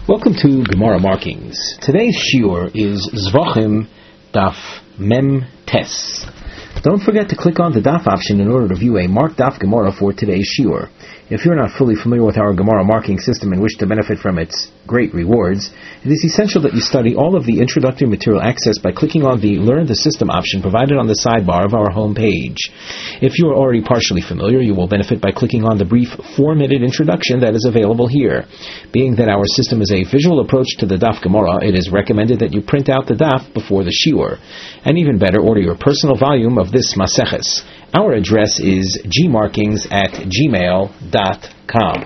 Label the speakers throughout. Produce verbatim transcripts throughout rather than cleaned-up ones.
Speaker 1: Welcome to Gemara Markings. Today's shiur is Zvachim Daf Mem Tes. Don't forget to click on the Daf option in order to view a marked Daf Gemara for today's shiur. If you're not fully familiar with our Gemara marking system and wish to benefit from its great rewards, it is essential that you study all of the introductory material accessed by clicking on the Learn the System option provided on the sidebar of our home page. If you are already partially familiar, you will benefit by clicking on the brief four-minute introduction that is available here. Being that our system is a visual approach to the Daf Gemara, it is recommended that you print out the Daf before the shiur. And even better, order your personal volume of this Maseches. Our address is gmarkings at gmail dot com.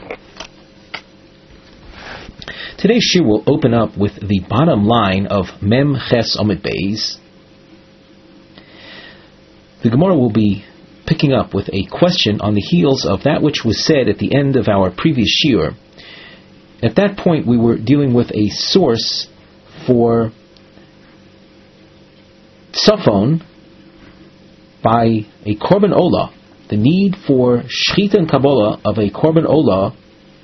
Speaker 1: Today's shiur will open up with the bottom line of Mem Ches Omid Beis. The Gemara will be picking up with a question on the heels of that which was said at the end of our previous shiur. At that point, we were dealing with a source for Tzafon by a Korban Olah, the need for Shechita and Kabbalah of a Korban Olah,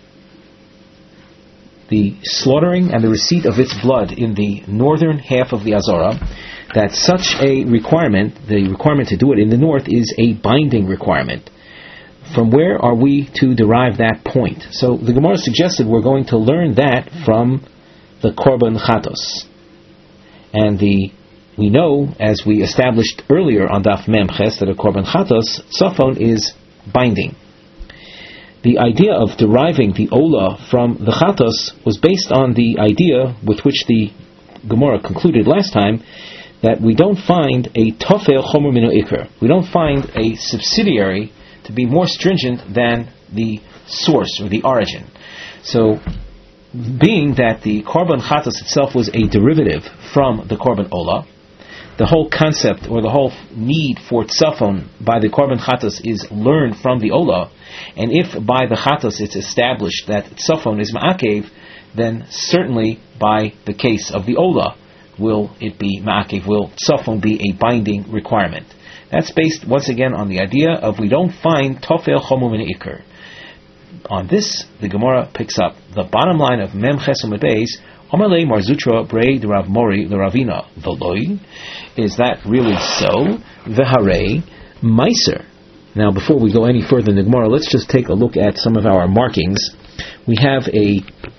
Speaker 1: the slaughtering and the receipt of its blood in the northern half of the Azara, that such a requirement, the requirement to do it in the north, is a binding requirement. From where are we to derive that point? So the Gemara suggested we're going to learn that from the Korban Chatos. And the we know, as we established earlier on Daf Mem Ches, that a Korban Chatos, Tzafon, is binding. The idea of deriving the Olah from the Chatos was based on the idea with which the Gemara concluded last time, that we don't find a Tofel Chomer Mino Iker. We don't find a subsidiary to be more stringent than the source or the origin. So, being that the Korban Chatos itself was a derivative from the Korban Olah, the whole concept or the whole need for Tzafon by the Korban Chatos is learned from the Olah, and if by the Chatos it's established that Tzafon is Ma'akev, then certainly by the case of the Olah will it be Ma'akev, will Tzafon be a binding requirement. That's based once again on the idea of we don't find Tofel Chomu Min Iker. On this, the Gemara picks up the bottom line of Mem Ches Omid Beis. Omalei Marzutra Brei de Rav Mori the Ravina Veloi. Is that really so? Veharei Meiser. Now, before we go any further in the Gemara, let's just take a look at some of our markings. We have a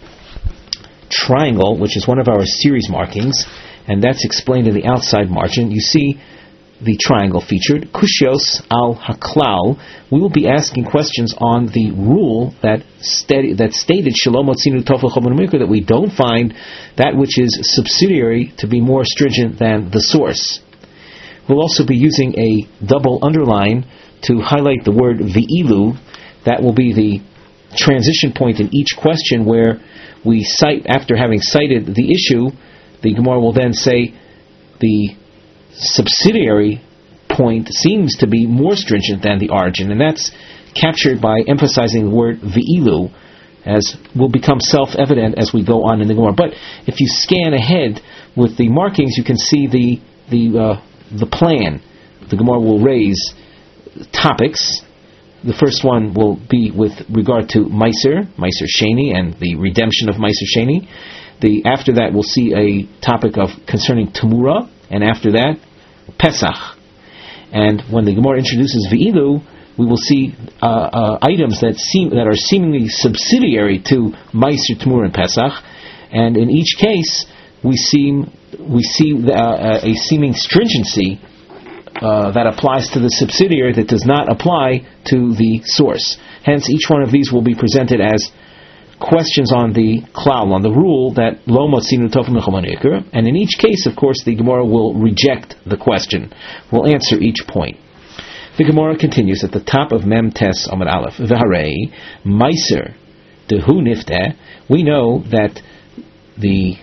Speaker 1: triangle, which is one of our series markings, and that's explained in the outside margin. You see the triangle featured, Kushios al Haklal. We will be asking questions on the rule that steady, that stated Shalom Otzinu Tofel Chomer Mino Iker, that we don't find that which is subsidiary to be more stringent than the source. We'll also be using a double underline to highlight the word Ve'ilu. That will be the transition point in each question where we cite, after having cited the issue, the Gemara will then say the subsidiary point seems to be more stringent than the origin, and that's captured by emphasizing the word ve'ilu, as will become self-evident as we go on in the Gemara. But if you scan ahead with the markings, you can see the the uh, the plan. The Gemara will raise topics. The first one will be with regard to Meiser, Meiser Sheni, and the redemption of Meiser Sheni. The after that, we'll see a topic of concerning Tamura, and after that, Pesach. And when the Gemara introduces Ve'ilu, we will see uh, uh, items that seem that are seemingly subsidiary to Meiser, Tamura, and Pesach. And in each case, we seem we see uh, a seeming stringency uh, that applies to the subsidiary that does not apply to the source. Hence, each one of these will be presented as questions on the klal, on the rule that lo motzinu tofel Chomer Mino Iker, and in each case, of course, the Gemara will reject the question. We'll answer each point. The Gemara continues at the top of Mem Tes Amud Aleph. V'harei Meiser dehu nifteh. We know that the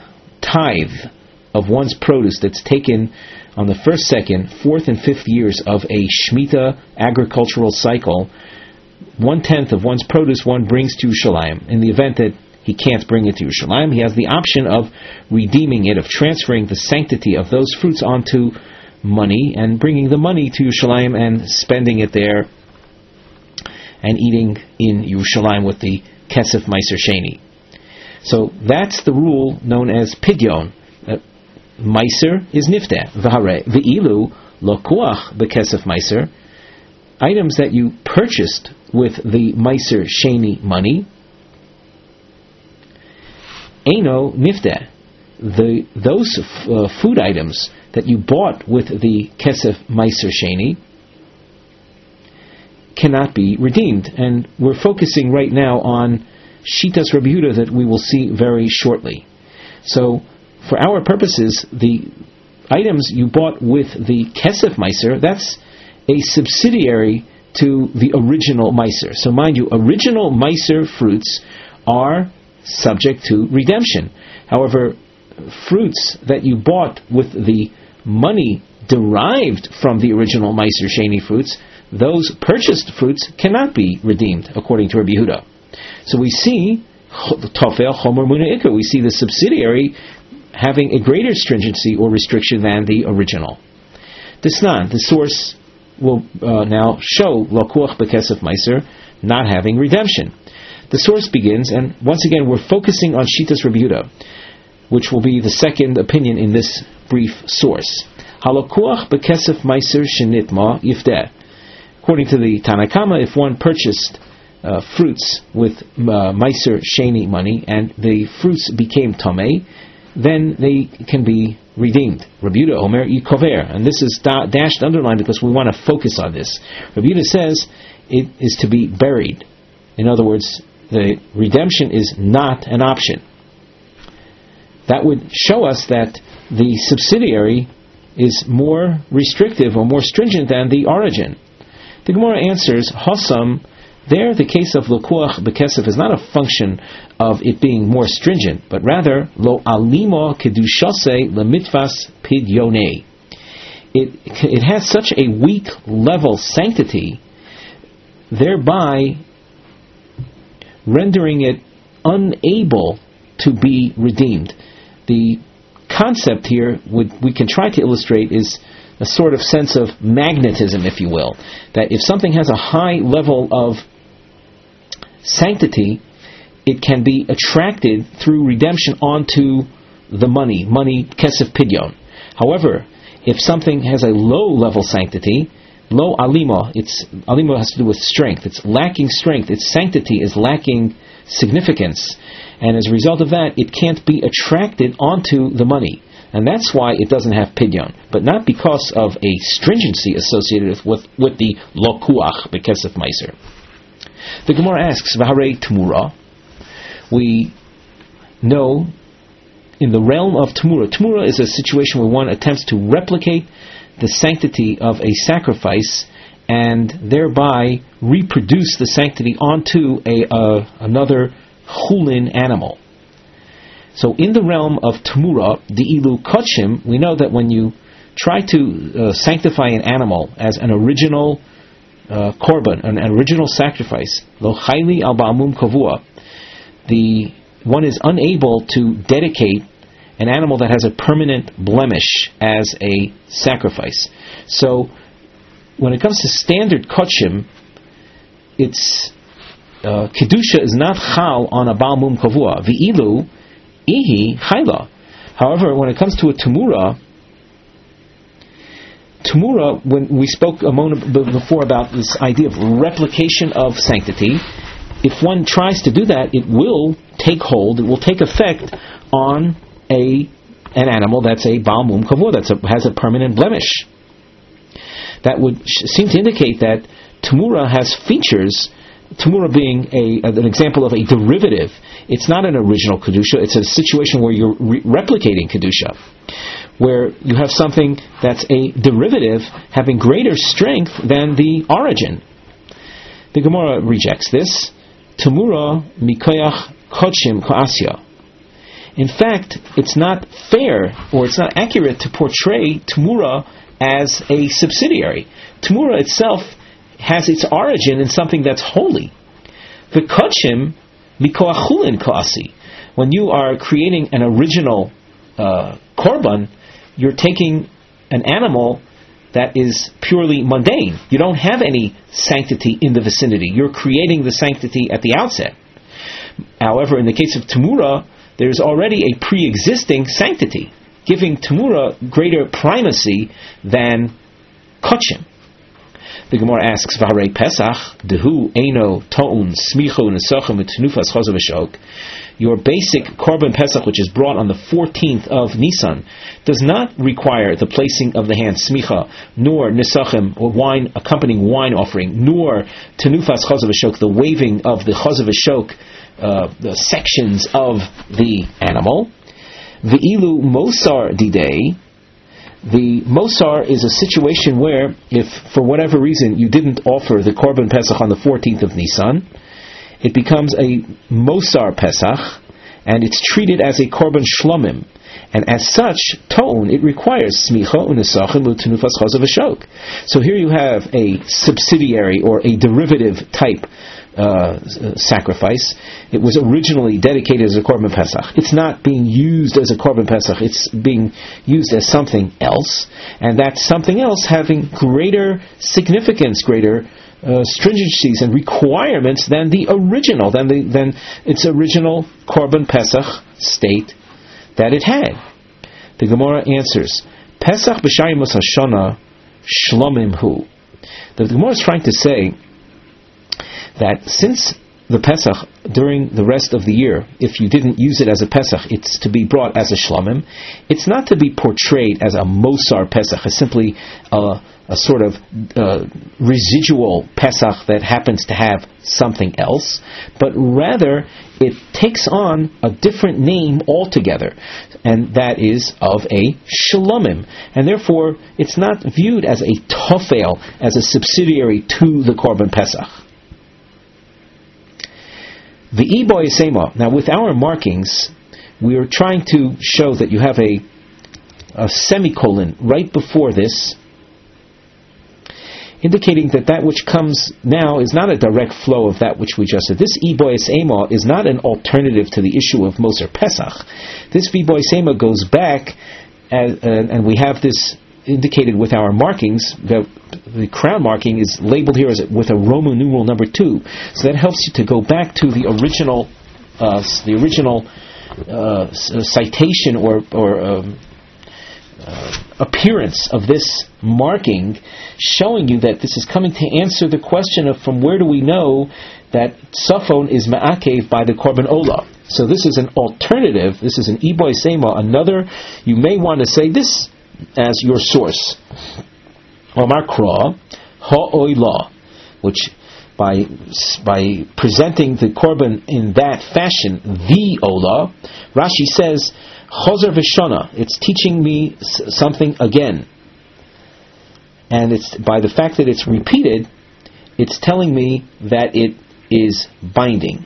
Speaker 1: tithe of one's produce that's taken on the first, second, fourth, and fifth years of a Shemitah agricultural cycle, one-tenth of one's produce one brings to Yerushalayim. In the event that he can't bring it to Yerushalayim, he has the option of redeeming it, of transferring the sanctity of those fruits onto money, and bringing the money to Yerushalayim and spending it there and eating in Yerushalayim with the Kesef Meiser Sheni. So that's the rule known as pidyon. Uh, Meiser is nifteh. V'hare v'ilu lokuach bekesef meiser. Items that you purchased with the meiser sheni money, eino nifteh. The those uh, food items that you bought with the kesef meiser sheni cannot be redeemed. And we're focusing right now on Shitas Rabbi Yehuda that we will see very shortly. So, for our purposes, the items you bought with the Kesef Meiser, that's a subsidiary to the original Meiser. So mind you, original Meiser fruits are subject to redemption. However, fruits that you bought with the money derived from the original Meiser Sheni fruits, those purchased fruits cannot be redeemed, according to Rabbi Yehuda. So we see Tofel Chomer Muna Ikar. We see the subsidiary having a greater stringency or restriction than the original. Desnan, the source will uh, now show Lokuach Bekesef Meiser not having redemption. The source begins, and once again we're focusing on Shitas Rabbi Yehuda, which will be the second opinion in this brief source. Halokuach Bekesef Meiser Shenitma Yifdeh. According to the Tanna Kama, if one purchased Uh, fruits with uh, Meiser Sheni money, and the fruits became Tomei, then they can be redeemed. Rabbi Yehuda Omer Yikover, and this is da- dashed underlined because we want to focus on this. Rabbi Yehuda says it is to be buried. In other words, the redemption is not an option. That would show us that the subsidiary is more restrictive or more stringent than the origin. The Gemara answers, Hossam. There, the case of Lokuach Bekesef is not a function of it being more stringent, but rather, Lo alimo kedushase lemitvas pidyone. It it has such a weak level sanctity, thereby rendering it unable to be redeemed. The concept here, would, we can try to illustrate, is a sort of sense of magnetism, if you will. That if something has a high level of sanctity, it can be attracted through redemption onto the money, money kesef pidyon. However, if something has a low level sanctity, low alima, it's alima has to do with strength. It's lacking strength. Its sanctity is lacking significance, and as a result of that, it can't be attracted onto the money, and that's why it doesn't have pidyon, but not because of a stringency associated with with the lokuach bekesef meiser. The Gemara asks, V'harei Tmura. We know in the realm of Tmura, Tmura is a situation where one attempts to replicate the sanctity of a sacrifice and thereby reproduce the sanctity onto a uh, another chulin animal. So in the realm of Tmura, the ilu kochim, we know that when you try to uh, sanctify an animal as an original Uh, korban, an, an original sacrifice, lo chayli al ba'amum kavua, the one is unable to dedicate an animal that has a permanent blemish as a sacrifice. So, when it comes to standard kochim, its uh, kedusha is not chal on a ba'amum kavua. V'ilu ihi chayla. However, when it comes to a temura, Tmura, when we spoke a moment before about this idea of replication of sanctity, if one tries to do that, it will take hold, it will take effect on a an animal that's a Baal Mum Kavur, that has a permanent blemish. That would seem to indicate that Tmura has features, Tmura being a, an example of a derivative. It's not an original Kedusha, it's a situation where you're re- replicating Kedusha, where you have something that's a derivative having greater strength than the origin. The Gemara rejects this. Temura mikoyach kochim ka'asya. In fact, it's not fair, or it's not accurate to portray Temura as a subsidiary. Temura itself has its origin in something that's holy. The kochim mikoach chulin ka'asi. When you are creating an original uh, korban, you're taking an animal that is purely mundane. You don't have any sanctity in the vicinity. You're creating the sanctity at the outset. However, in the case of Tamura, there's already a pre-existing sanctity, giving Tamura greater primacy than Kachim. The Gemara asks, V'harei Pesach, dehu eino to'un smicho nesachem v'tenufas chazav v'shok. Your basic korban Pesach, which is brought on the fourteenth of Nisan, does not require the placing of the hand smicha, nor nesachem, or wine, accompanying wine offering, nor tenufas chazav v'shok, the waving of the chazav v'shok, uh, the sections of the animal. V'ilu mosar didei. The Mosar is a situation where, if for whatever reason you didn't offer the Korban Pesach on the fourteenth of Nisan, it becomes a Mosar Pesach, and it's treated as a Korban Shlomim. And as such, To'un, it requires Smicha Unesachim U'Tenufas Chazav V'Shok. So here you have a subsidiary or a derivative type Uh, sacrifice. It was originally dedicated as a Korban Pesach. It's not being used as a Korban Pesach. It's being used as something else, and that's something else having greater significance, greater uh, stringencies and requirements than the original, than the than its original Korban Pesach state that it had. The Gemara answers, Pesach b'shayimos hashana shlomim hu. The Gemara is trying to say that since the Pesach, during the rest of the year, if you didn't use it as a Pesach, it's to be brought as a Shlomim. It's not to be portrayed as a Mosar Pesach, as simply a, a sort of uh, residual Pesach that happens to have something else, but rather it takes on a different name altogether, and that is of a Shlomim. And therefore, it's not viewed as a Tofel, as a subsidiary to the Korban Pesach. The Iboy Sema. Now, with our markings, we are trying to show that you have a, a semicolon right before this, indicating that that which comes now is not a direct flow of that which we just said. This Iboy Sema is not an alternative to the issue of Moser Pesach. This Iboy Sema goes back, as, uh, and we have this indicated with our markings. The, the crown marking is labeled here as with a Roman numeral number two, so that helps you to go back to the original, uh, the original uh, citation or or um, uh, appearance of this marking, showing you that this is coming to answer the question of from where do we know that Safon is ma'akev by the Korban Olah. So this is an alternative. This is an Iboy Sema. Another, you may want to say this as your source. Omar Kra Ha'oila, which by by presenting the korban in that fashion, the Ola, Rashi says Chozer V'Shana. It's teaching me something again, and it's by the fact that it's repeated, it's telling me that it is binding.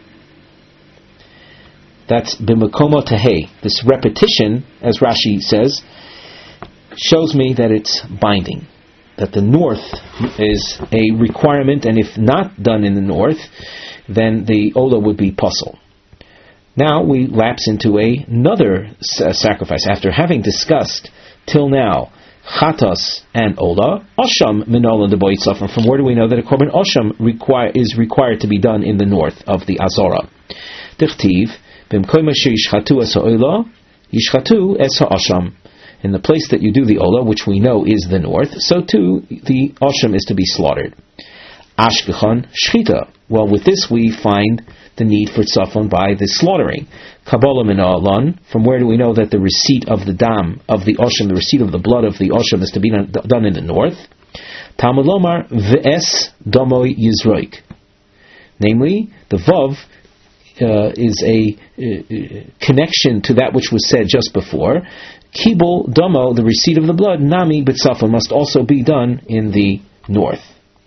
Speaker 1: That's b'makomo tehei. This repetition, as Rashi says, shows me that it's binding, that the north is a requirement, and if not done in the north, then the Ola would be puzzle. Now we lapse into a, another uh, sacrifice. After having discussed till now Chatas and Ola, Osham Minola de Boitzafim. From where do we know that a Korban Osham require, is required to be done in the north of the Azora? Dichtiv b'mkoyma sheishchatu es ha'ola yishchatu es ha'osham. In the place that you do the Ola, which we know is the north, so too the Osham is to be slaughtered. Ashkechan Shchita. Well, with this we find the need for tzafon by the slaughtering. Kabbalah min ha'alan. From where do we know that the receipt of the dam, of the Osham, the receipt of the blood of the Osham is to be done in the north? Talmud lomar v'es domoi yizroik. Namely, the Vav uh, is a uh, connection to that which was said just before. Kibul domo, the receipt of the blood, nami b'tzafon, must also be done in the north.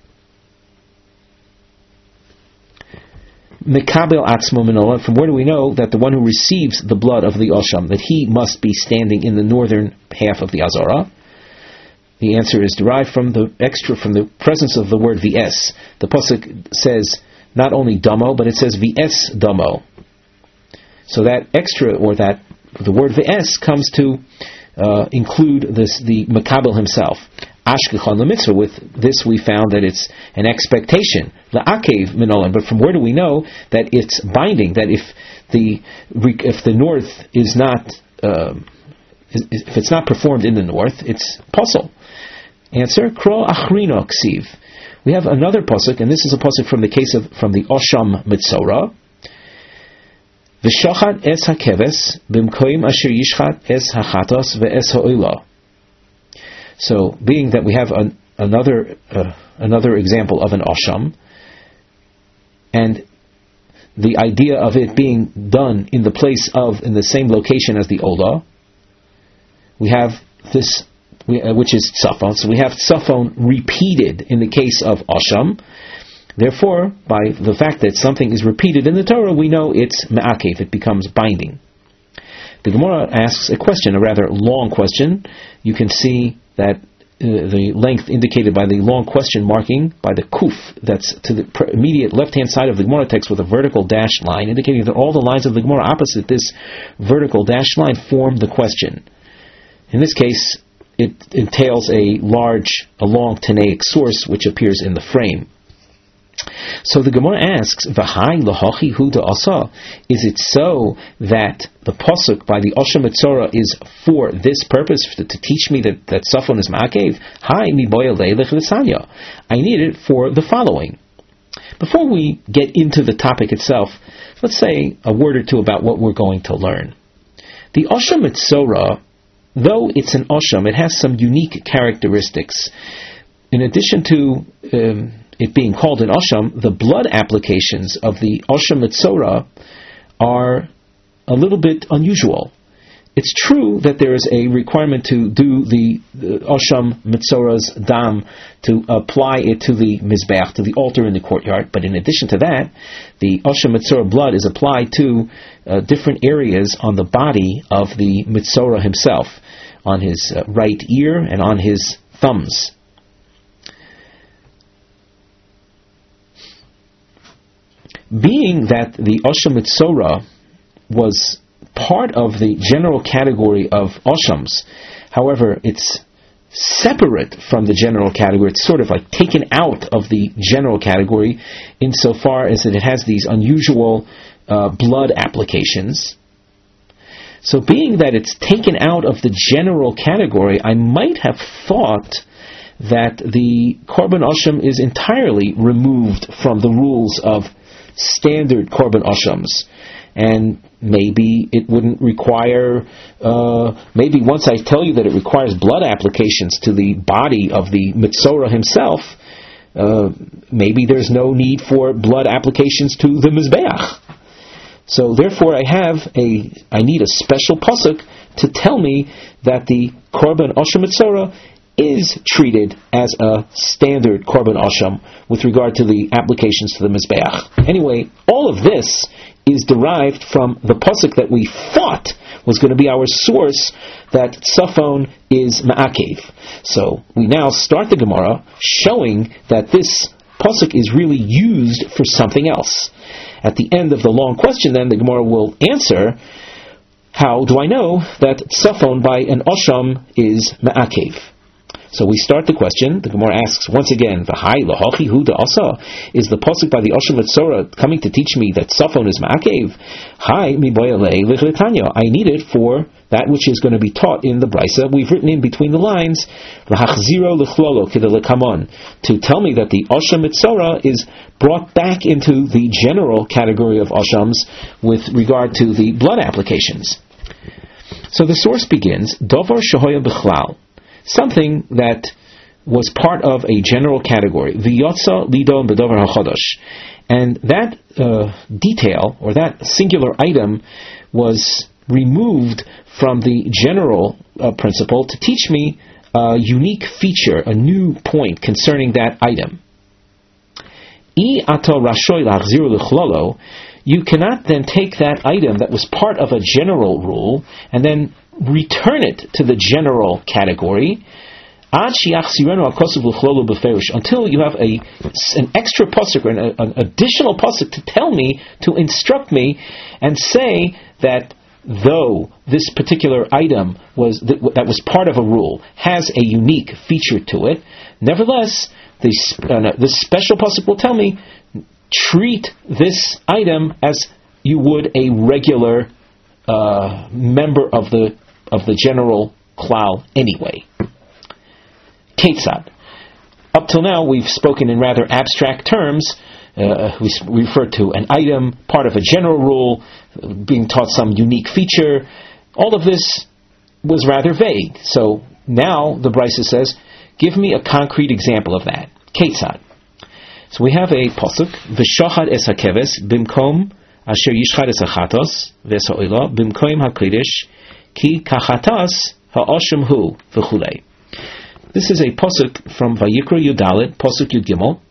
Speaker 1: Mekabel atzmo minola. From where do we know that the one who receives the blood of the Osham, that he must be standing in the northern half of the Azara? The answer is derived from the extra, from the presence of the word v'es. The pasuk says not only domo, but it says v'es domo. So that extra, or that the word v'es, comes to uh, include this, the Mekabel himself. Ashkechon l'mitzvah. With this, we found that it's an expectation. La'akev minolan. But from where do we know that it's binding? That if the if the north is not uh, if it's not performed in the north, it's posel. Answer: Kro achrino ksiv. We have another pasuk, and this is a pasuk from the case of from the Osham Mitzora. V'shachat es hakeves b'mkoim asher yishchat es hachatos ve'es ha'oila. So, being that we have an, another uh, another example of an Osham, and the idea of it being done in the place of, in the same location as the Ola, we have this, we, uh, which is Tzafon. So we have Tzafon repeated in the case of Osham. Therefore, by the fact that something is repeated in the Torah, we know it's Me'akev, it becomes binding. The Gemara asks a question, a rather long question. You can see that uh, the length indicated by the long question marking, by the kuf, that's to the immediate left-hand side of the Gemara text with a vertical dashed line, indicating that all the lines of the Gemara opposite this vertical dashed line form the question. In this case, it entails a large, a long Tanaic source which appears in the frame. So the Gemara asks, "V'hai lahachi hu da'asa." Is it so that the pasuk by the Osham Mitzora is for this purpose, to, to teach me that that Safon is ma'akev? Hai mi boya leilech l'sanya. I need it for the following. Before we get into the topic itself, let's say a word or two about what we're going to learn. The Osham Mitzora, though it's an Osham, it has some unique characteristics. In addition to um, it being called an Osham, the blood applications of the Osham Mitzora are a little bit unusual. It's true that there is a requirement to do the, the Osham Mitzora's dam, to apply it to the Mizbeach, to the altar in the courtyard, but in addition to that, the Osham Mitzora blood is applied to uh, different areas on the body of the Mitzora himself, on his uh, right ear and on his thumbs. Being that the Osham Mitzora was part of the general category of Oshams, however, it's separate from the general category. It's sort of like taken out of the general category insofar as that it has these unusual uh, blood applications. So being that it's taken out of the general category, I might have thought that the Korban Osham is entirely removed from the rules of standard Korban Oshams, and maybe it wouldn't require, uh, maybe once I tell you that it requires blood applications to the body of the Mitzora himself, uh, maybe there's no need for blood applications to the Mizbeach. So therefore I have a, I need a special pasuk to tell me that the Korban Osham Mitzora is treated as a standard Korban Osham with regard to the applications to the Mizbeach. Anyway, all of this is derived from the pasuk that we thought was going to be our source, that Safon is Ma'akev. So we now start the Gemara showing that this pasuk is really used for something else. At the end of the long question, then, the Gemara will answer, how do I know that Safon by an Osham is Ma'akev? So we start the question. The Gemara asks once again, "V'hai lahachi hu da'asa." Is the pasuk by the Osham Mitzora coming to teach me that Safon is Ma'akev? Hai mi boya leilech l'tanya. I need it for that which is going to be taught in the Brisa. We've written in between the lines, "L'hachziro l'chlolo k'delekamon," to tell me that the Osham Mitzora is brought back into the general category of Oshams with regard to the blood applications. So the source begins, Dovar shehoya b'chlal, something that was part of a general category, v'yotza lidon b'dover hachodosh, and that uh, detail, or that singular item, was removed from the general uh, principle to teach me a unique feature, a new point concerning that item. I ato rashoy lachziru l'chlolo, you cannot then take that item that was part of a general rule and then return it to the general category until you have a an extra pasuk, or an, an additional pasuk to tell me, to instruct me and say that though this particular item was that was part of a rule has a unique feature to it, nevertheless, the uh, the special pasuk will tell me, treat this item as you would a regular uh, member of the of the general klal anyway. Ketzad. Up till now, we've spoken in rather abstract terms. Uh, we, we refer to an item, part of a general rule, uh, being taught some unique feature. All of this was rather vague. So now the Brisa says, give me a concrete example of that. Ketzad. So we have a pasuk, V'shachad es hakeves bimkom asher yishchad es hachatos v'esoila bimkom hakodesh ki kachatas ha'oshim hu v'chulei. This is a pasuk from Vayikra Yudalit, pasuk Yud Gimel.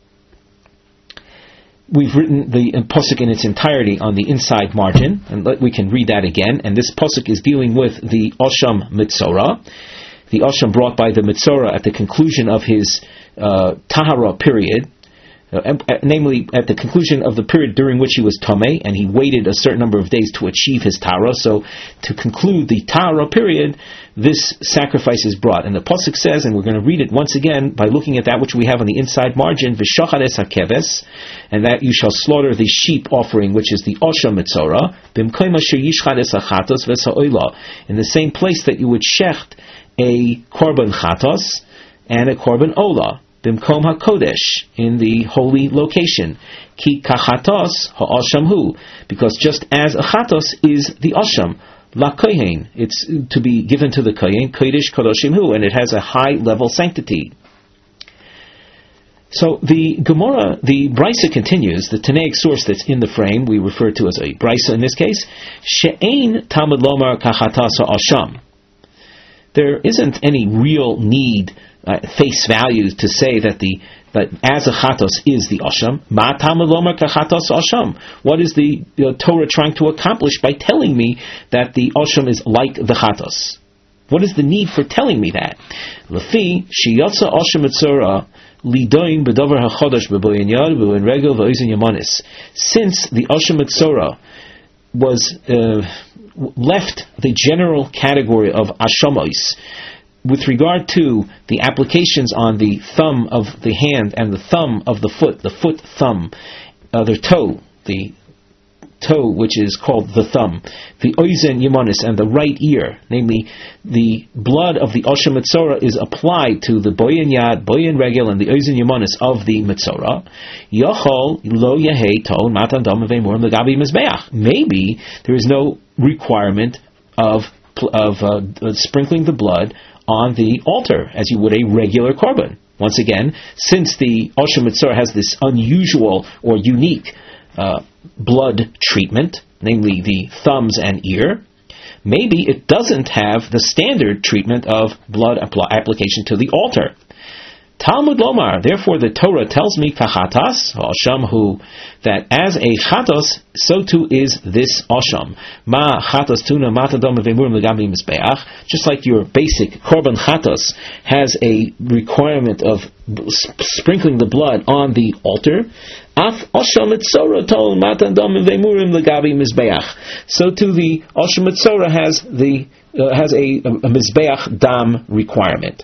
Speaker 1: We've written the pasuk in its entirety on the inside margin, and let, we can read that again. And this pasuk is dealing with the Osham Mitzorah, the Osham brought by the Mitzorah at the conclusion of his uh, Tahara period, uh, namely at the conclusion of the period during which he was Tomei, and he waited a certain number of days to achieve his Tahara. So to conclude the Tahara period, this sacrifice is brought. And the pasuk says, and we're going to read it once again by looking at that which we have on the inside margin, V'shachad es hakeves, and that you shall slaughter the sheep offering, which is the Osha Mitzorah, b'mkoim asher yishchad es hachatos v'sa'oila, in the same place that you would shecht a korban chatos and a korban ola, b'mkom hakodesh, in the holy location, ki kachatos ha'osham hu, because just as a chatos is the osham, la kohen, it's to be given to the kohen, kodesh kadoshim hu, and it has a high level sanctity. So the Gemara, the Brisa continues, the Tanaic source that's in the frame, we refer to as a Brisa in this case, she'ein Talmud lomar kachatas ha'osham. There isn't any real need, uh, face value, to say that the that as a chatos is the osham. Ma Talmud lomar kachatos osham. What is the uh, Torah trying to accomplish by telling me that the osham is like the chatos? What is the need for telling me that? Lefi sheyotza osham mitzorah lidoin b'dover hachodesh b'boyin yad b'boyin regel v'oizin yamonis. Since the osham mitzorah was uh, left the general category of ashamos with regard to the applications on the thumb of the hand and the thumb of the foot, the foot thumb, uh, the toe, the toe which is called the thumb, the oizen yamonis, and the right ear, namely the blood of the Osha Mitzorah is applied to the boyin yad, boyin regel, and the oizen yamonis of the Mitzorah. Yochol lo yehei ton matan dam v'emurim legabi mizbeach. Maybe there is no requirement of of uh, sprinkling the blood on the altar as you would a regular korban. Once again, since the Osha Mitzorah has this unusual or unique Uh, blood treatment, namely the thumbs and ear, maybe it doesn't have the standard treatment of blood apl- application to the altar. Talmud lomar, therefore the Torah tells me kachatas osham hu, that as a chatos, so too is this osham. Ma chatos tuna matadom v'emurim legabi mizbeach. Just like your basic korban chatos has a requirement of sprinkling the blood on the altar, af osham mitzorah tol matadom v'emurim legabi mizbeach. So too the osham mitzorah has the uh, has a, a, a mizbeach dam requirement.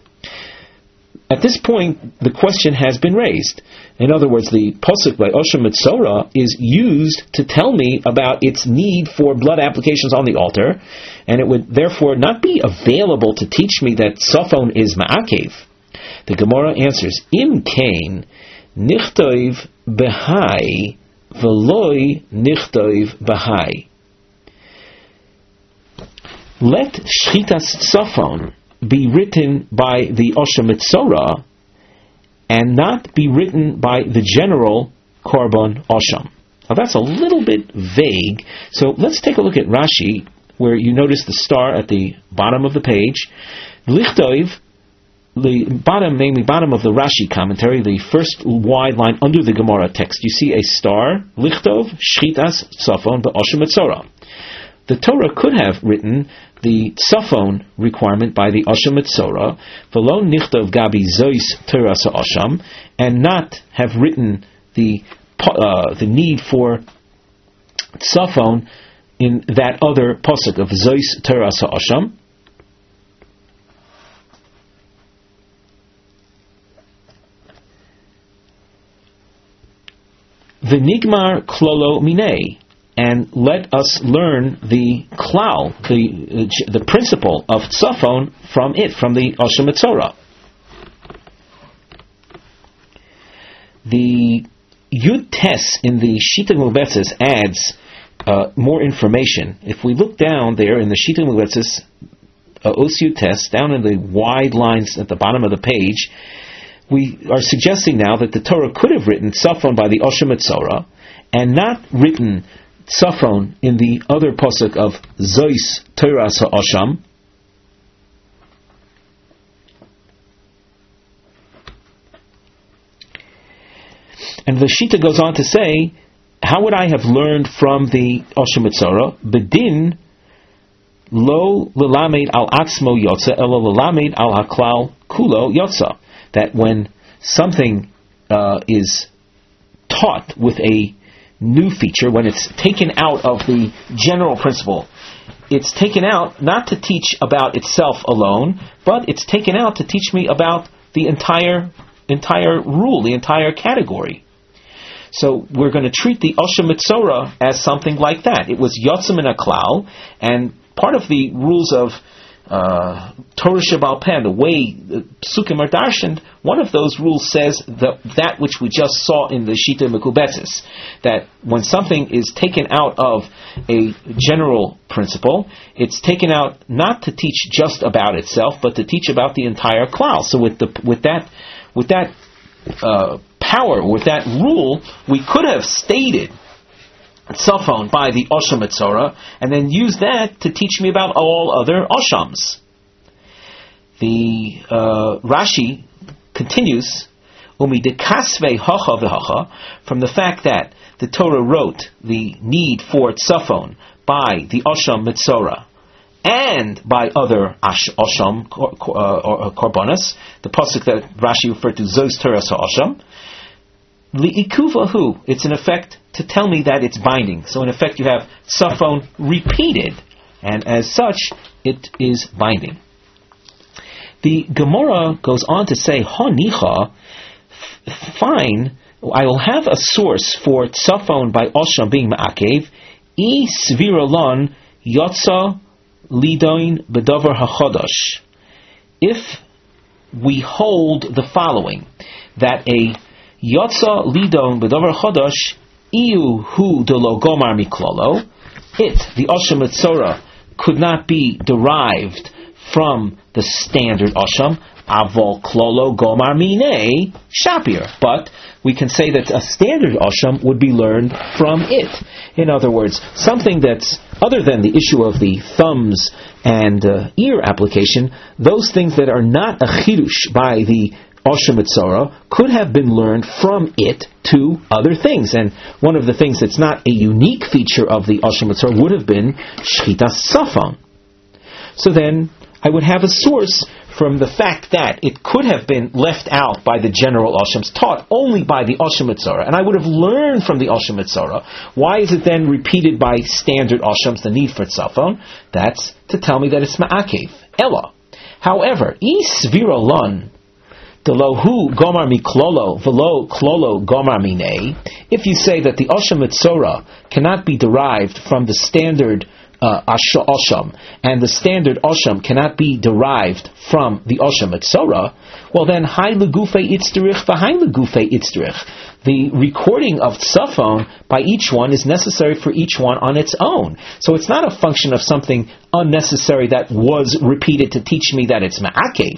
Speaker 1: At this point, the question has been raised. In other words, the pasuk by Osha Mitzorah is used to tell me about its need for blood applications on the altar, and it would therefore not be available to teach me that Safon is Ma'akev. The Gemara answers, Im Kain, Nichtov Behai, Veloi Nichtov Behai. Let Shchitas Safon be written by the Osha Mitzorah and not be written by the general Korban Osham. Now that's a little bit vague, so let's take a look at Rashi, where you notice the star at the bottom of the page. Lichtov, the bottom, namely bottom of the Rashi commentary, the first wide line under the Gemara text, you see a star, Lichtov, Shchitas, Safon, Osha Mitzorah. The Torah could have written the Safon requirement by the Osha Mitzorah, v'lo nichtov gabi zois Torah sa'osham, and not have written the uh, the need for Safon in that other pasuk of Zois Teras HaOsham. V'nigmar klolo minei, and let us learn the klal, the uh, the principle of tzafon from it, from the Osham Mitzorah. The Yud Tes in the Shita Mubetzes adds uh, more information. If we look down there in the Shita Mubetzes, uh, Os Yud Tes, down in the wide lines at the bottom of the page, we are suggesting now that the Torah could have written tzafon by the Osham Mitzorah and not written tzafon in the other pasuk of Zois Teras HaOsham. And the Shita goes on to say, how would I have learned from the Osham Mitzorah? Bedin lo lelamed al atzmo yotza elo lelamed al haklal kulo yotza. That when something uh, is taught with a new feature, when it's taken out of the general principle, it's taken out not to teach about itself alone, but it's taken out to teach me about the entire entire rule, the entire category. So we're going to treat the Osham Mitzorah as something like that. It was Yotzim in a Klal, and part of the rules of uh, Torah Shebal Peh, the way the Psukim are darshaned, one of those rules says that, that which we just saw in the Shita Mekubetzes, that when something is taken out of a general principle, it's taken out not to teach just about itself, but to teach about the entire Klal. So with the with that with that uh, power, with that rule, we could have stated tzafon by the Osham Mitzorah, and then use that to teach me about all other Oshams. The uh, Rashi continues, Umi de kasvei hacha v'hacha, from the fact that the Torah wrote the need for tzafon by the Osham Mitzorah and by other ash, Osham uh, korbanos, the pasuk that Rashi referred to, Zos Teras HaOsham, li'ikuvahu, it's in effect to tell me that it's binding. So in effect you have tzafon repeated, and as such it is binding. The Gemara goes on to say, Hanicha, fine, I will have a source for tzafon by Osham being ma'akev, I sviralon yotza lidoin bedavar hachodosh. If we hold the following, that a yotza lidon bedavar chodosh iu hu de lo gomar miklolo, it, the Osham Mitzorah, could not be derived from the standard Osham, avol klolo gomar mine shapir, but we can say that a standard Osham would be learned from it. In other words, something that's other than the issue of the thumbs and uh, ear application, those things that are not a chidush by the Osham Mitzorah could have been learned from it to other things. And one of the things that's not a unique feature of the Osham Mitzorah would have been Shchitas Tzafon. So then I would have a source from the fact that it could have been left out by the general Oshams, taught only by the Osham Mitzorah, and I would have learned from the Osham Mitzorah. Why is it then repeated by standard Oshams, the need for Tzafon? That's to tell me that it's Ma'akev. Ella. However, Is Viralon, Delohu gomar miklolo velo klolo gomar mine. If you say that the Osham Mitzorah cannot be derived from the standard uh, Osham, and the standard Osham cannot be derived from the Osham Mitzorah, well then, hai legufe itzderich v'hai legufe itzderich. The recording of tzafon by each one is necessary for each one on its own. So it's not a function of something unnecessary that was repeated to teach me that it's ma'akev.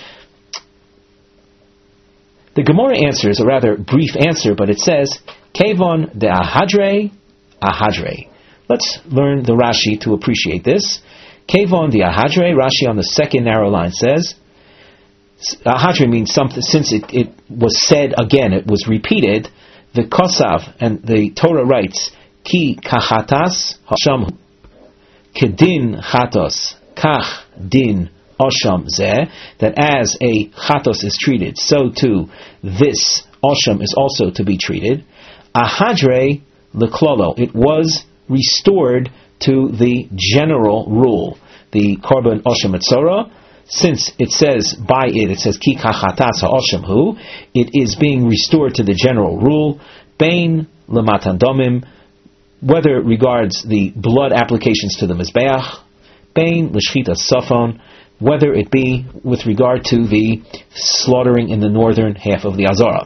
Speaker 1: The Gemara answers a rather brief answer, but it says, Kevon de ahadre, ahadre. Let's learn the Rashi to appreciate this. Kevon de ahadre, Rashi on the second narrow line says, ahadre means something, since it, it was said again, it was repeated, the kosav, and the Torah writes, Ki kachatas hashamhu, kedin chatos, kach din Osham zeh, that as a chatos is treated, so too this Osham is also to be treated. Ahadre leklolo, it was restored to the general rule. The Korban Oshem Metzora, since it says by it, it says Ki kachatas ha'oshem hu, it is being restored to the general rule, Bein lematan domim, whether it regards the blood applications to the Mizbeach, Bein l'shchitas safon, whether it be with regard to the slaughtering in the northern half of the Azara.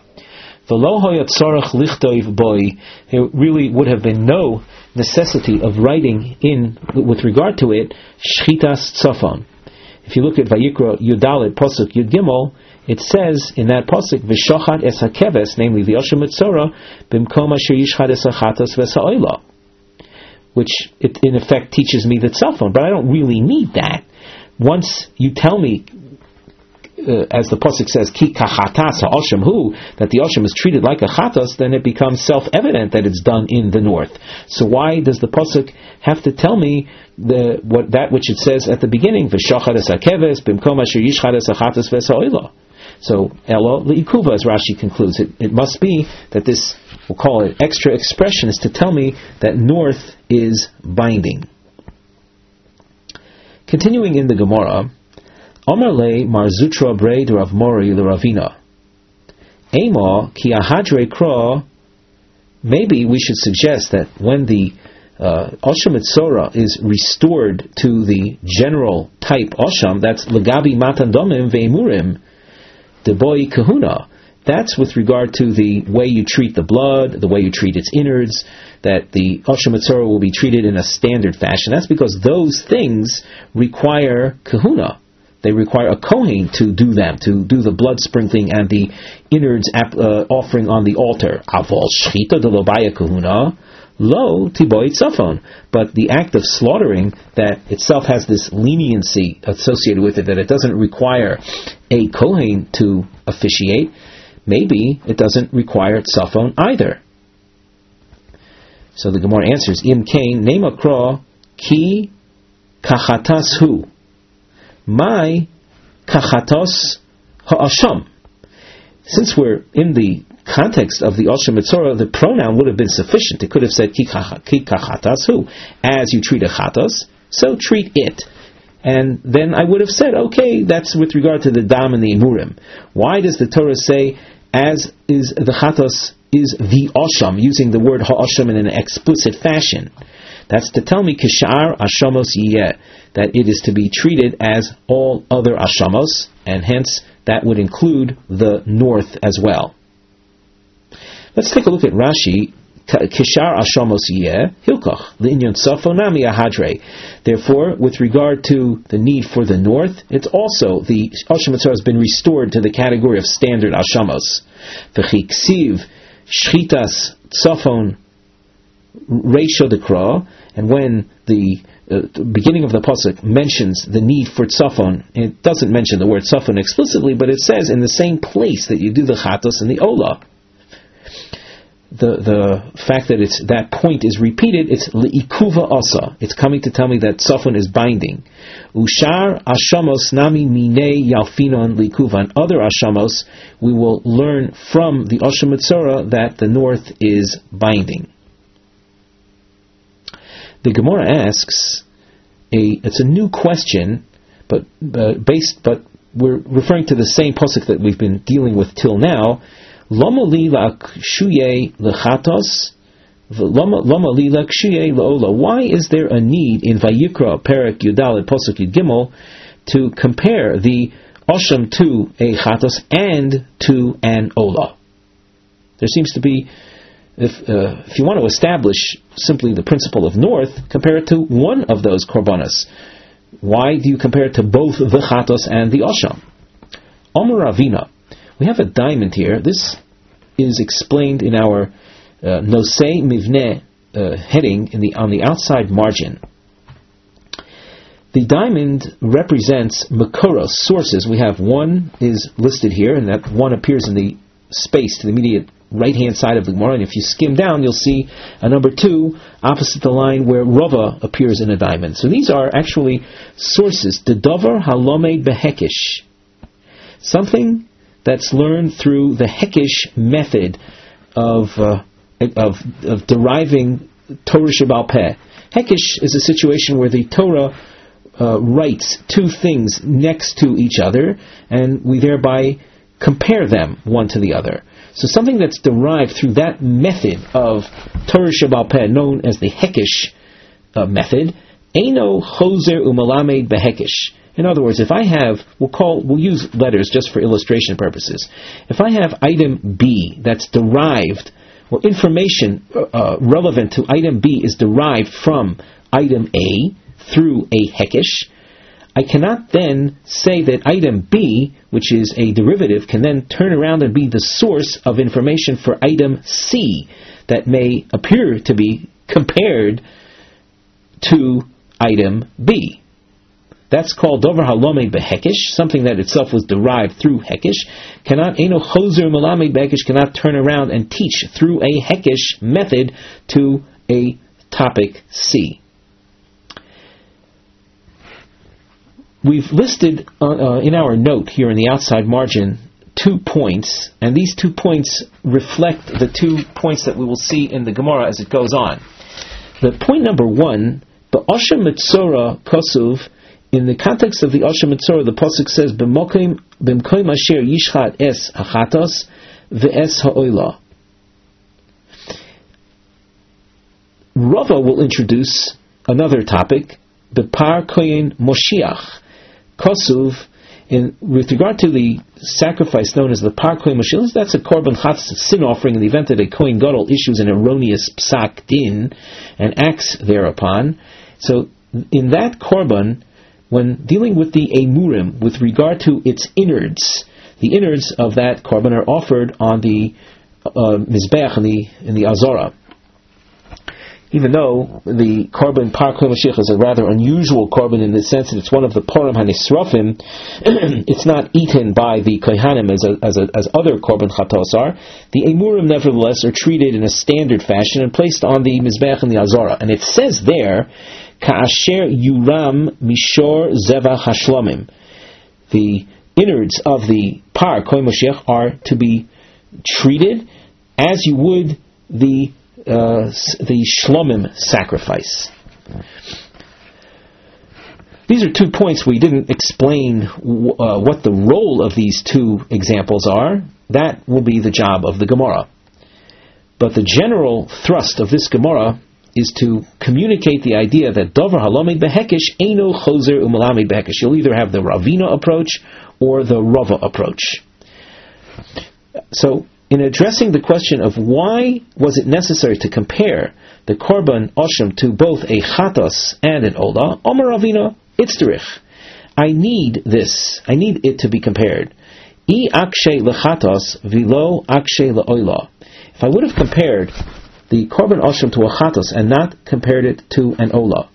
Speaker 1: There really would have been no necessity of writing in, with regard to it, Shchitas Tzafon. If you look at Vayikra Yudalit Posuk Yud Gimel, it says in that Posuk, V'shochat es hakeves, namely the Oshem Metzora, b'mkom asher yishchad es hachatos v'sa'oila, which it in effect teaches me the Tzafon, but I don't really need that. Once you tell me, uh, as the pasuk says, ki kachatas ha'oshem hu, that the oshem is treated like a chatas, then it becomes self-evident that it's done in the north. So why does the pasuk have to tell me the what that which it says at the beginning? V'shachad es hakeves b'mkom asher yishchad es hachatas v'sa'oila. So elo le'ikuva, as Rashi concludes, it, it must be that this, we'll call it extra expression, is to tell me that north is binding. Continuing in the Gemara, Amar le Mar Zutra Brei de Rav Mori l'Ravina. Ema ki ahadre kra. Maybe we should suggest that when the uh, Oshem Metzora is restored to the general type Oshem, that's Legabi Matan Domim ve'emurim deboi kahuna. That's with regard to the way you treat the blood, the way you treat its innards, that the Oshem Metzora will be treated in a standard fashion. That's because those things require kahuna. They require a kohen to do them, to do the blood sprinkling and the innards uh, offering on the altar. Avol shchita de lobaya kahuna, lo tiboy tzafon. But the act of slaughtering that itself has this leniency associated with it, that it doesn't require a kohen to officiate. Maybe it doesn't require tzafon either. So the Gemara answers, Im kain nema kra ki kachatas hu. My kachatos ha'asham. Since we're in the context of the Oshem Metzora, the pronoun would have been sufficient. It could have said ki kachatas hu. As you treat a chatos, so treat it. And then I would have said, okay, that's with regard to the dam and the imurim. Why does the Torah say, as is the chatos is the osham, using the word ha'osham in an explicit fashion? That's to tell me, kishar ashamos yiyeh, that it is to be treated as all other ashamos, and hence that would include the north as well. Let's take a look at Rashi. Kishar ashamos yiyeh hilkoch l'inyon sofonami ahadre. Therefore, with regard to the need for the north, it's also the Oshem Metzora has been restored to the category of standard ashamos. V'chiksiv shchitas tzafon reisho dekra, and when the, uh, the beginning of the pasuk mentions the need for tzafon, it doesn't mention the word tzafon explicitly, but it says in the same place that you do the chatos and the olah. The the fact that it's that point is repeated, it's le'ikuva asa. It's coming to tell me that tzafon is binding. Ushar ashamos nami minei yalfinon le'ikuva. And other ashamos, we will learn from the Oshem Metzora that the north is binding. The Gemara asks, a it's a new question, but uh, based, but we're referring to the same pasuk that we've been dealing with till now. Lama li lakshuye lechatos, lama li lakshuye leola. Why is there a need in Vayikra Perek Yudalit Posuk Yud Gimel to compare the Oshem to a chatos and to an ola? There seems to be, if uh, if you want to establish simply the principle of north, compare it to one of those korbanos. Why do you compare it to both the chatos and the Oshem? Omer Ravina. We have a diamond here. This is explained in our uh, Nosei Mivneh uh, heading in the on the outside margin. The diamond represents Makoros, sources. We have one is listed here, and that one appears in the space to the immediate right-hand side of the Gemara. And if you skim down, you'll see a number two opposite the line where Rava appears in a diamond. So these are actually sources. The Dover Halomed Behekish. Something that's learned through the Hekish method of, uh, of of deriving Torah Shebal Peh. Hekesh is a situation where the Torah uh, writes two things next to each other, and we thereby compare them one to the other. So something that's derived through that method of Torah Sheba'al Peh, known as the Hekesh uh, method, Eino Chozer Umalamed Behekesh. In other words, if I have, we'll call, we'll use letters just for illustration purposes. If I have item B that's derived, or information uh, relevant to item B is derived from item A through a Hekesh, I cannot then say that item B, which is a derivative, can then turn around and be the source of information for item C that may appear to be compared to item B. That's called Dover Halomed Behekesh, something that itself was derived through Hekesh. Cannot Eino Chozer Malamed Behekesh, cannot turn around and teach through a Hekesh method to a topic C. We've listed uh, uh, in our note here in the outside margin two points, and these two points reflect the two points that we will see in the Gemara as it goes on. The point number one, the Osher Mitzora Kosuv, in the context of the Osher Mitzora, the Pasuk says, B'mokim b'mkoim asher yishchat es hachatos ve'es ha'oila. Rava will introduce another topic, B'par koyin Moshiach. Kosuv, in with regard to the sacrifice known as the Par Kohen Moshiach, that's a korban chatas, a sin offering in the event that a Kohen Gadol issues an erroneous psak din and acts thereupon. So, in that korban, when dealing with the emurim, with regard to its innards, the innards of that korban are offered on the uh, mizbeach in the in the azara. Even though the korban Par Kohen Mashiach is a rather unusual korban in the sense that it's one of the Purim HaNisrafim, it's not eaten by the Kohanim as a, as, a, as other korban chatos are. The emurim, nevertheless, are treated in a standard fashion and placed on the mizbeach and the azara. And it says there, Ka'asher yuram mishor zeva hashlamim. The innards of the Par Kohen Mashiach are to be treated as you would the Uh, the shlomim sacrifice. These are two points we didn't explain w- uh, what the role of these two examples are. That will be the job of the Gemara. But the general thrust of this Gemara is to communicate the idea that Dover Halomed Behekesh Eino Chozer Umalamed Behekesh. You'll either have the Ravina approach or the Rava approach. So, in addressing the question of why was it necessary to compare the Korban Oshem to both a Chatos and an Ola, Omer Ravina, Itzterich. I need this. I need it to be compared. I akshe lechatos vilo akshe leoila. If I would have compared the Korban Oshem to a Chatos and not compared it to an Ola,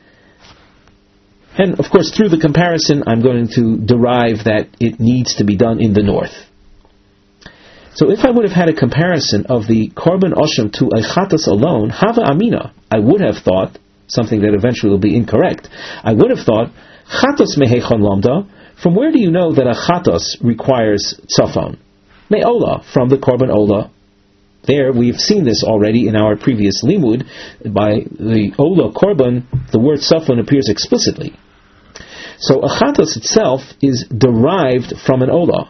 Speaker 1: and of course through the comparison I'm going to derive that it needs to be done in the north. So if I would have had a comparison of the Korban Oshem to a Chatos alone, Hava Amina, I would have thought, something that eventually will be incorrect, I would have thought, Chatos Mehechon Lomda, from where do you know that a Chatos requires Tzafon? Me'ola, from the Korban Ola. There, we've seen this already in our previous limud. By the Ola Korban, the word Tzafon appears explicitly. So a Chatos itself is derived from an Ola.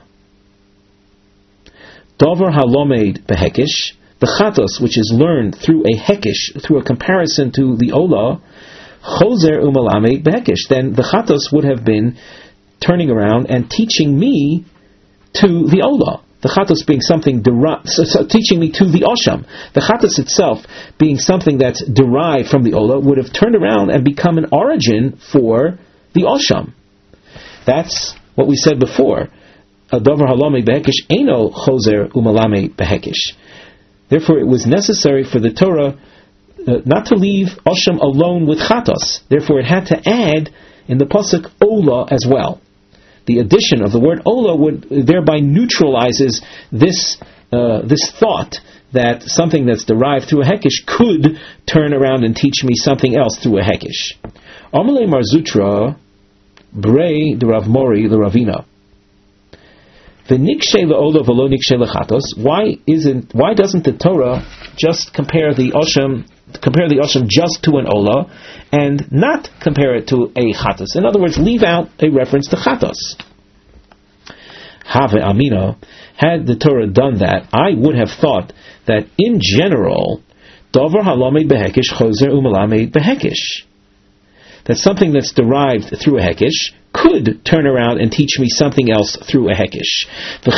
Speaker 1: Dover Halomed Behekesh, the Chatos, which is learned through a Hekesh, through a comparison to the Ola, Chozer Umalamed Behekesh, then the Chatos would have been turning around and teaching me to the Ola. The Chatos being something derived, so, so teaching me to the Osham. The Chatos itself being something that's derived from the Ola would have turned around and become an origin for the Osham. That's what we said before. Dover Halomed Behekesh Eino Chozer Umalamed Behekesh. Therefore, it was necessary for the Torah uh, not to leave Oshem alone with Chatos. Therefore, it had to add in the pasuk Ola as well. The addition of the word Ola would thereby neutralizes this uh, this thought that something that's derived through a Hekesh could turn around and teach me something else through a Hekesh. Amalei Marzutra Brei de Rav Mori the Ravina. The nikshe le'ola v'lo nikshe lechatos. Why isn't? Why doesn't the Torah just compare the Oshem compare the Osham just to an Ola, and not compare it to a Chatos. In other words, leave out a reference to Chatos. Have Amino, had the Torah done that, I would have thought that in general, Dover Halamed Behekish Choser Umalamed Behekish, that something that's derived through a Hekish could turn around and teach me something else through a Hekish.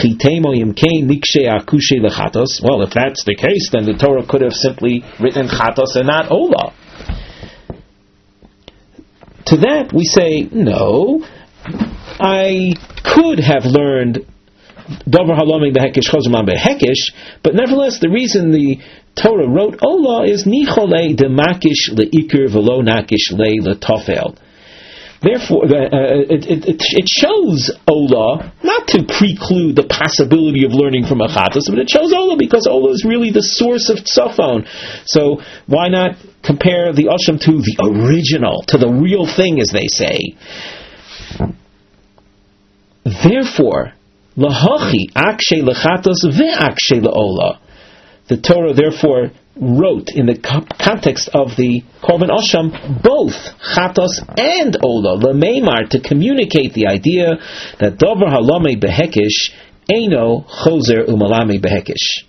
Speaker 1: Well, if that's the case, then the Torah could have simply written Chatos and not Ola. To that we say, no, I could have learned Dover Halomim Behekish Chozman Behekish, but nevertheless, the reason the Torah wrote Ola is Nichole de Makish leIker velo Nakish le letofel. Therefore, uh, it, it, it shows Ola not to preclude the possibility of learning from a Chatos, but it shows Ola because Ola is really the source of Tzafon. So why not compare the Osham to the original, to the real thing, as they say? Therefore, Lahachi akshe lechatos ve'akshe leola. The Torah therefore wrote in the context of the Korban Osham both Chatos and Ola, Lemeimar, to communicate the idea that Dover Halome Behekish Eino Choser Umalame Behekish.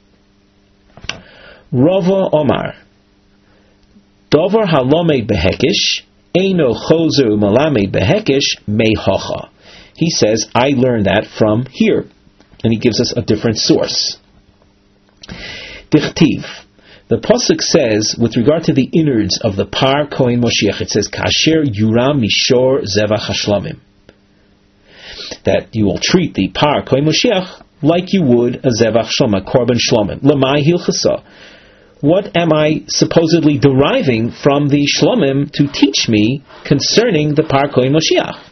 Speaker 1: Rava Omar, Dover Halome Behekish Eino Choser Umalame Behekish Mehocha. He says, I learned that from here. And he gives us a different source. Dichtiv. The Pasuk says, with regard to the innards of the Par Kohen Moshiach, it says, Kasher Yuram Mishor Zevach Hashlamim. That you will treat the Par Kohen Moshiach like you would a Zevach Shlom, a Korban Shlomim. Lamai Hilchasa. What am I supposedly deriving from the Shlomim to teach me concerning the Par Kohen Moshiach?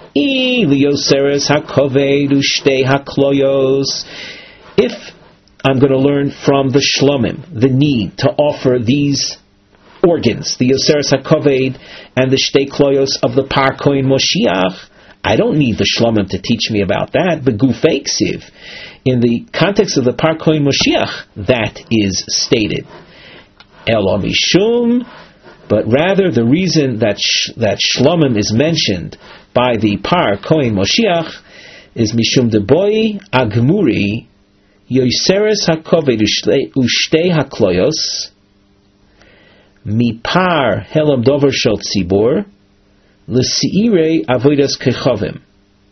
Speaker 1: If I'm going to learn from the Shlomim the need to offer these organs, the Yoseres HaKoved and the Shtei Kloyos of the Par Kohen Moshiach, I don't need the Shlomim to teach me about that. But Gufei Ksiv, in the context of the Par Kohen Moshiach, that is stated. Elo Mishum, but rather the reason that sh- that Shlomim is mentioned by the Par Kohen Moshiach is Mishum Deboi Agmuri Yoseres HaKoved Ushtei HaKloyos Mipar Helam Dover Shel Tzibor L'Seirei Avodas Kechovim.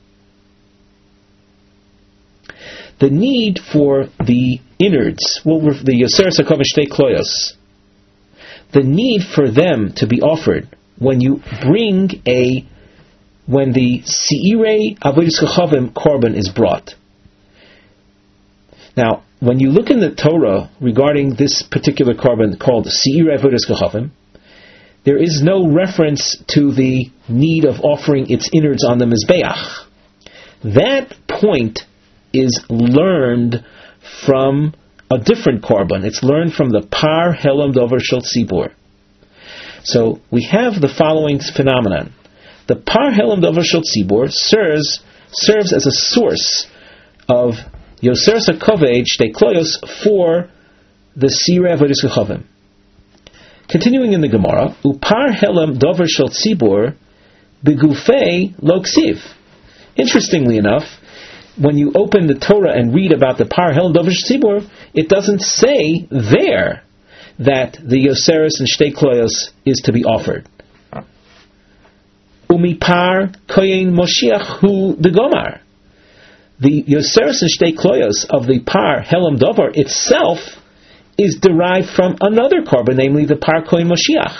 Speaker 1: The need for the innards, well, the Yoseres HaKoved Ushtei Kloyos, the need for them to be offered when you bring a when the Seirei Avodas Kechovim korban is brought. Now, when you look in the Torah regarding this particular korban called Seirei Avodas Kechovim, there is no reference to the need of offering its innards on the Mizbeach. That point is learned from a different korban. It's learned from the Par Helam Dover Shel Tzibor. So we have the following phenomenon. The Par Helam Dover Shel Tzibor serves, serves as a source of Yoseres HaKoved Shtei Kloyos for the Seirei Avodas Kechovim. Continuing in the Gemara, Upar Helam Dover Shel Tzibor Begufei Lo Ksiv. Interestingly enough, when you open the Torah and read about the Par Helam Dover Shel Tzibor, it doesn't say there that the Yoseres and Shtei Kloyos is to be offered. Umipar Kohen Moshiach Hu de Gomar. The Yoseres and Shtei Kloyos of the Par Helam Dover itself is derived from another korban, namely the Par Kohen Moshiach.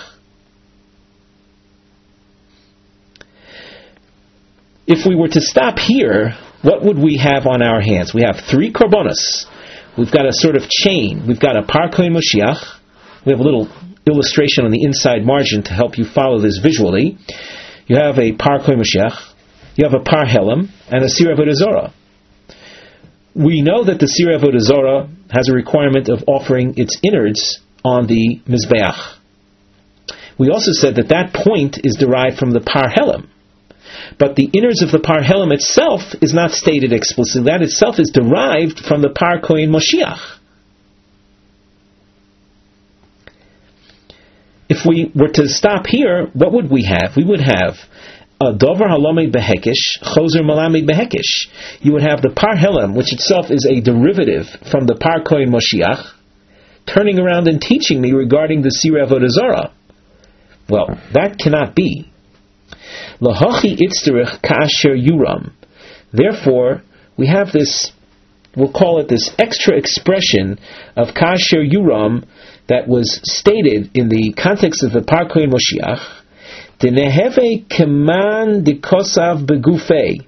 Speaker 1: If we were to stop here, what would we have on our hands? We have three korbanos. We've got a sort of chain. We've got a Par Kohen Moshiach. We have a little illustration on the inside margin to help you follow this visually. You have a Par Kohen Moshiach. You have a Par Helam and a Seirei Avodah Zorah. We know that the Seirei Avodah Zorah has a requirement of offering its innards on the Mizbeach. We also said that that point is derived from the Par Helam. But the innards of the Par Helam itself is not stated explicitly. That itself is derived from the Par Kohen Moshiach. if we were to stop here, what would we have? We would have a Dover Halamed Behekish, Choser Malamed Behekish. You would have the Par Helam, which itself is a derivative from the Par Kohen Moshiach, turning around and teaching me regarding the Sirei Avodah Zarah. Well, that cannot be. Lahachi itzterich ka'asher yuram. Therefore, we have this, we'll call it this extra expression of ka'asher yuram that was stated in the context of the Par Kohen Moshiach. Deneheve keman dikosav begufei.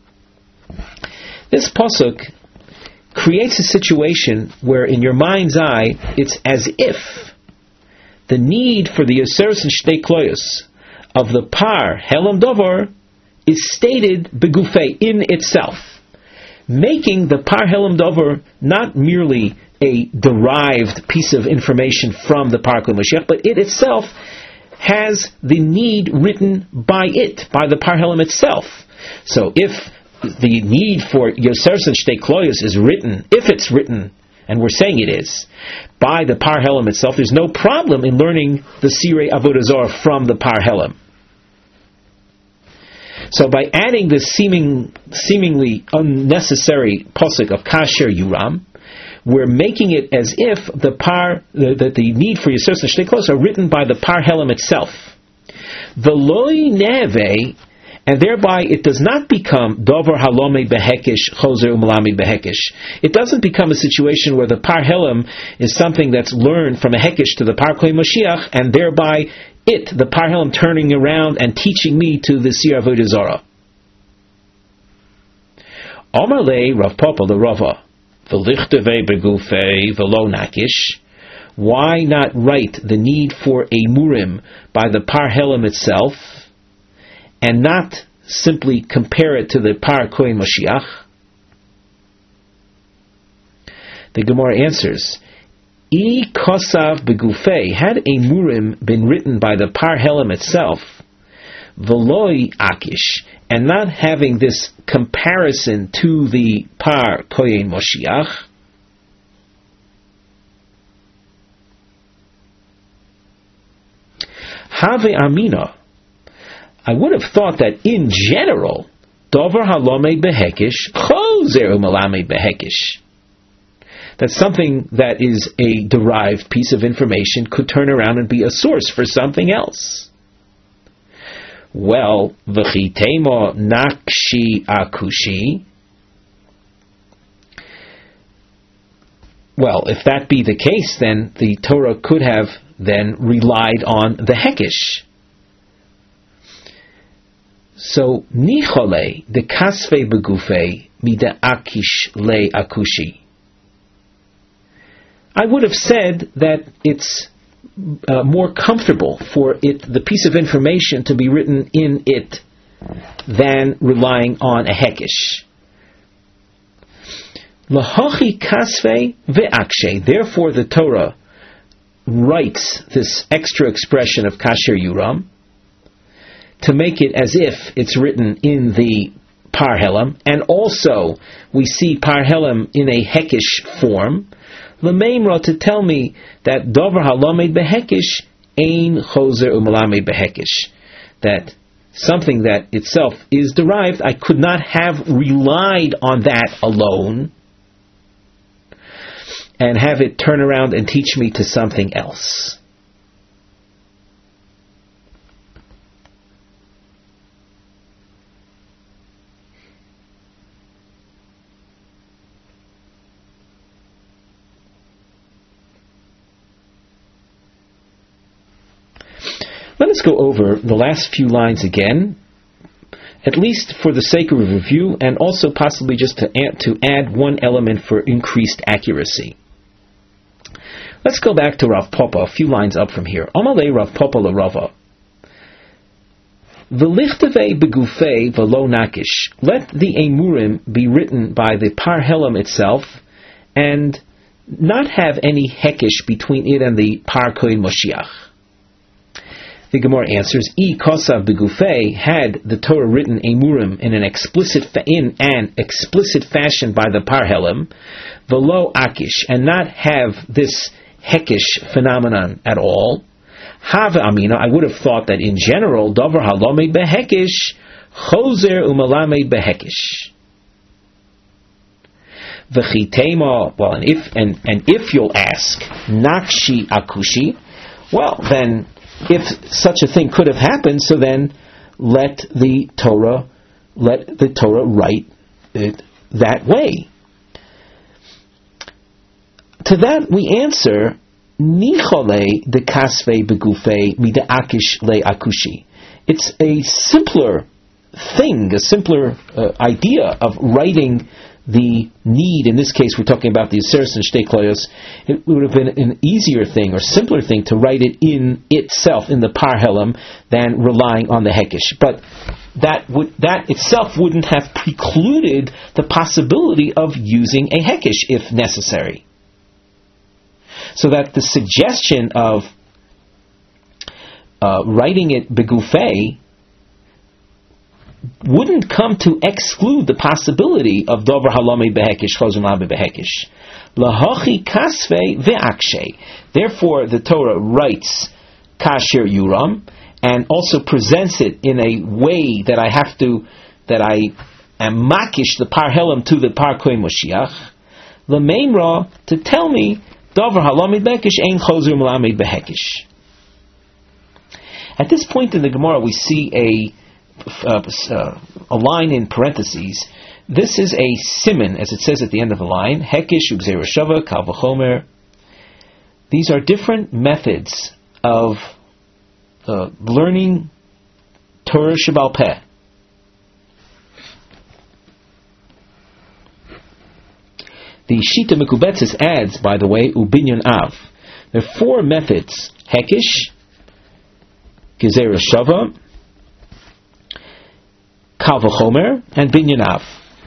Speaker 1: This pasuk creates a situation where in your mind's eye it's as if the need for the Yoseres and Shtei Kloyos of the Par Helam Dover is stated begufei, in itself, making the Par Helam Dover not merely a derived piece of information from the Par Kohen Moshiach, but it itself has the need written by it, by the Par Helam itself. So if the need for Yoseres and Shtei Kloyos is written, if it's written, and we're saying it is, by the Par Helam itself, there's no problem in learning the Sirei Avodah Zarah from the Par Helam. So by adding this seeming, seemingly unnecessary pasuk of Kasher Yuram, we're making it as if the par, that the, the need for Yoseres and Shtei Kloyos are written by the Par Helam itself. V'loi neve, and thereby it does not become Dover Halome Behekish, Choser Umalami Behekish. It doesn't become a situation where the Par Helam is something that's learned from a Hekish to the Par Kohen Moshiach, and thereby it, the Par Helam, turning around and teaching me to the Sirei Avodah Zarah. Omar le Rav Papa the Rava, v'lichteve begufei v'lo nakish. Why not write the need for a murim by the Par Helam itself, and not simply compare it to the Par Kohen Moshiach? The Gemara answers, I kosav begufei, had a murim been written by the Par Helam itself, v'loi akish, and not having this comparison to the Par Kohen Moshiach, have amina, I would have thought that in general, Dover Halome Behekish, Choser Umalame Behekish, that something that is a derived piece of information could turn around and be a source for something else. Well, V'chitemo Nakshi Akushi. Well, if that be the case, then the Torah could have then relied on the Hekish. So, Nichole, the Kasve Begufe, Mida Akish Le Akushi. I would have said that it's uh, more comfortable for it, the piece of information, to be written in it than relying on a Hekish. Lahachi Kasve Ve'akshe. Therefore, the Torah writes this extra expression of Kasher Yuram to make it as if it's written in the Par Helam, and also we see Par Helam in a Hekish form, L'meimra, to tell me that Dover Halamed Behekish Ein Choser Umalamed Behekish, that something that itself is derived, I could not have relied on that alone and have it turn around and teach me to something else. Let us go over the last few lines again, at least for the sake of review, and also possibly just to add, to add one element for increased accuracy. Let's go back to Rav Papa, a few lines up from here. Amalei Rav Papa la Rava. V'lichtevei begufei v'lo nakish. Let the emurim be written by the Par Helam itself, and not have any hekish between it and the Par Kohen Moshiach. The Gemara answers, I kosav begufei, had the Torah written emurim in an explicit fa- in an explicit fashion by the Par Helam, v'lo akish, and not have this hekish phenomenon at all. Have Amina, I would have thought that in general, Dover Halomed Behekish, Choser Umalamed Behekish. V'chitema, well, and if and, and if you'll ask, Nakshi Akushi, well, then, if such a thing could have happened, so then let the Torah, let the Torah write it that way. To that we answer, Nichole de kasve begufe mida akish le akushi. It's a simpler thing, a simpler uh, idea of writing the need. In this case, we're talking about the Aseres and Shtei Kloyos. It would have been an easier thing or simpler thing to write it in itself, in the Parhelim, than relying on the Hekesh. But that would that itself wouldn't have precluded the possibility of using a Hekesh if necessary. So that the suggestion of uh, writing it begufei wouldn't come to exclude the possibility of dover halomei behekish chozum labe behekish lahachi kasvei ve'akshay. Therefore, the Torah writes kasher yuram and also presents it in a way that I have to, that I am makish the parhelim to the par kohen Moshiach l'meimra, to tell me dover halomei behekish ein chozum labe behekish. At this point in the Gemara, we see a Uh, uh, a line in parentheses. This is a siman, as it says at the end of the line. Hekish ugzera shava kal v'chomer. These are different methods of uh, learning Torah Shebal Peh. The Shita Mekubetzis adds, by the way, ubinyan av. There are four methods: Hekish, Gezerah Shava, Kal v'chomer, and Binyanav.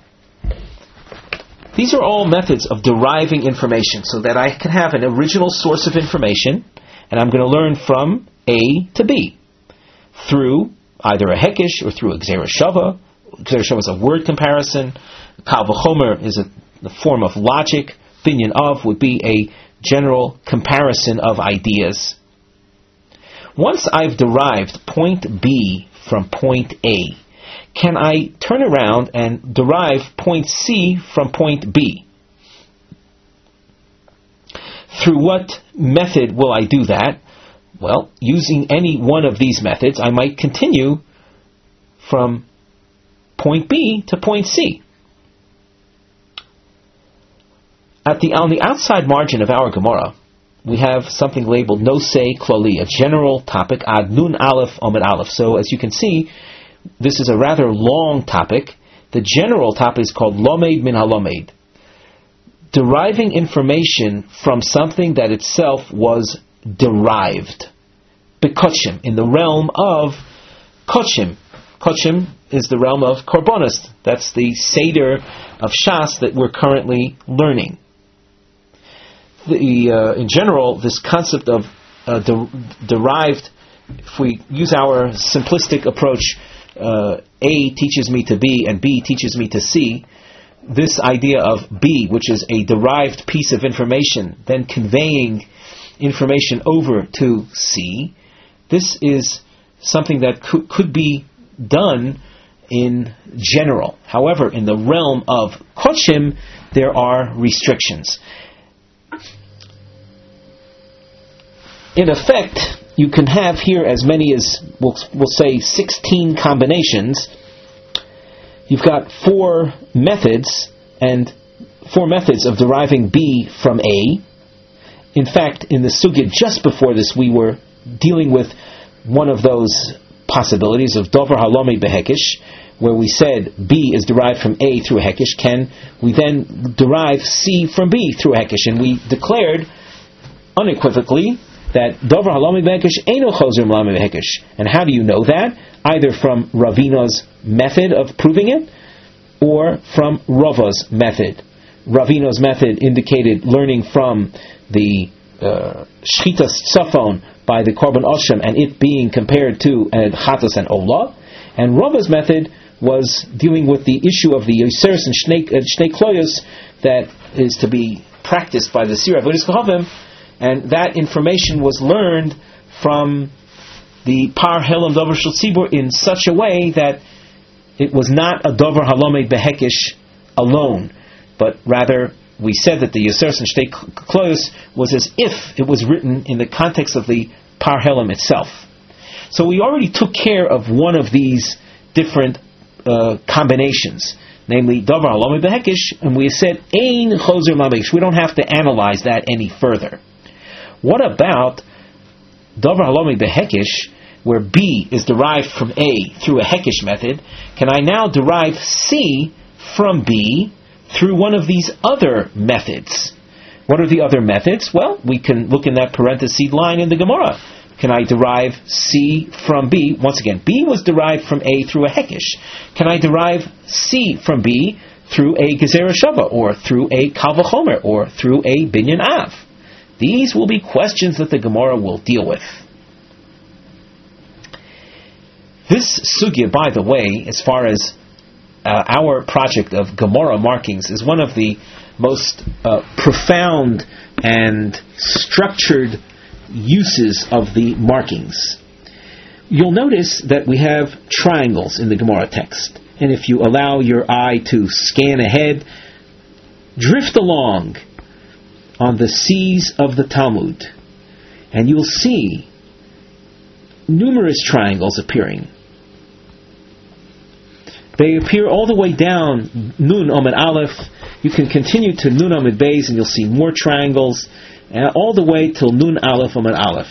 Speaker 1: These are all methods of deriving information so that I can have an original source of information and I'm going to learn from A to B through either a Hekish or through a Gzera Shava. Gzera Shava is a word comparison. Kal v'chomer is a, a form of logic. Binyanav would be a general comparison of ideas. Once I've derived point B from point A, can I turn around and derive point C from point B? Through what method will I do that? Well, using any one of these methods, I might continue from point B to point C. At the, on the outside margin of our Gemara, we have something labeled Nosei Klali, a general topic, Ad Nun Aleph Omed Aleph. So as you can see, this is a rather long topic. The general topic is called Lomed Min HaLomed, deriving information from something that itself was derived. Bekochim, in the realm of Kochim. Kochim is the realm of Korbanos. That's the Seder of Shas that we're currently learning. The, uh, in general, this concept of uh, de- derived, if we use our simplistic approach, Uh, A teaches me to B and B teaches me to C, this idea of B, which is a derived piece of information, then conveying information over to C, this is something that could, could be done in general. However, in the realm of Kochim, there are restrictions. In effect, you can have here as many as, we'll, we'll say, sixteen combinations. You've got four methods, and four methods of deriving B from A. In fact, in the sugya just before this, we were dealing with one of those possibilities of Dover Halomei Behekish, where we said B is derived from A through a Hekish. Can we then derive C from B through a Hekish? And we declared unequivocally that Dover Halomei Behekish Eino Chozer L'Lamei Behekish. And how do you know that? Either from Ravina's method of proving it, or from Rava's method. Ravina's method indicated learning from the uh, Shchitas Tzafon by the Korban Oshem and it being compared to uh, Chatas and Olah. And Rava's method was dealing with the issue of the Aseres and Shnei Kloyos that is to be practiced by the Sirah Avodas Kohavim. And that information was learned from the Par Helam Dover Shel Tzibur in such a way that it was not a Dover Halomed Behekish alone, but rather we said that the Yosers and Shtei Kloyos was as if it was written in the context of the Par Helam itself. So we already took care of one of these different uh, combinations, namely Dover Halomed Behekish, and we said Ein Chozer Mamish. We don't have to analyze that any further. What about Dover Halomed Behekish, where B is derived from A through a Hekish method? Can I now derive C from B through one of these other methods? What are the other methods? Well, we can look in that parenthesis line in the Gemara. Can I derive C from B? Once again, B was derived from A through a Hekish. Can I derive C from B through a Gezerah Shava, or through a Kal V'chomer, or through a Binyan Av? These will be questions that the Gemara will deal with. This sugya, by the way, as far as uh, our project of Gemara markings, is one of the most uh, profound and structured uses of the markings. You'll notice that we have triangles in the Gemara text, and if you allow your eye to scan ahead, drift along on the seas of the Talmud, and you'll see numerous triangles appearing. They appear all the way down Nun Amud Aleph. You can continue to Nun Amud Beis and you'll see more triangles, uh, all the way till Nun Aleph Amud Aleph.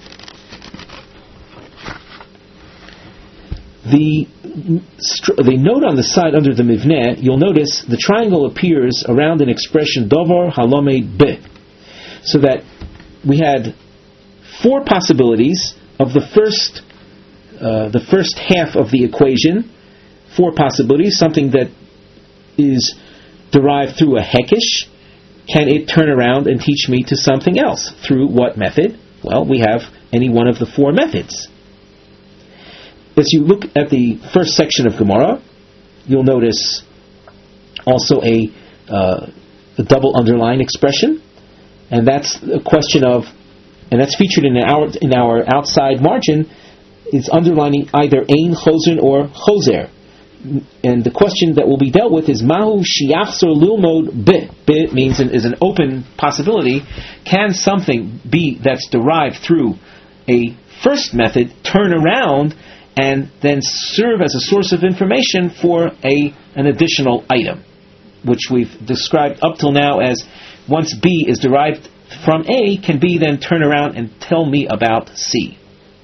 Speaker 1: The, the note on the side under the Mivneh, you'll notice the triangle appears around an expression Dovar Halomed Be, so that we had four possibilities of the first uh, the first half of the equation. Four possibilities. Something that is derived through a Hekish, can it turn around and teach me to something else? Through what method? Well, we have any one of the four methods. As you look at the first section of Gemara, you'll notice also a, uh, a double underline expression, and that's a question of, and that's featured in our in our outside margin. It's underlining either Ein Chozer or Chozer. And the question that will be dealt with is Mahu Shiachzor Lilmod Be. Be means an, is an open possibility. Can something be that's derived through a first method turn around and then serve as a source of information for a an additional item, which we've described up till now as once B is derived from A, can B then turn around and tell me about C?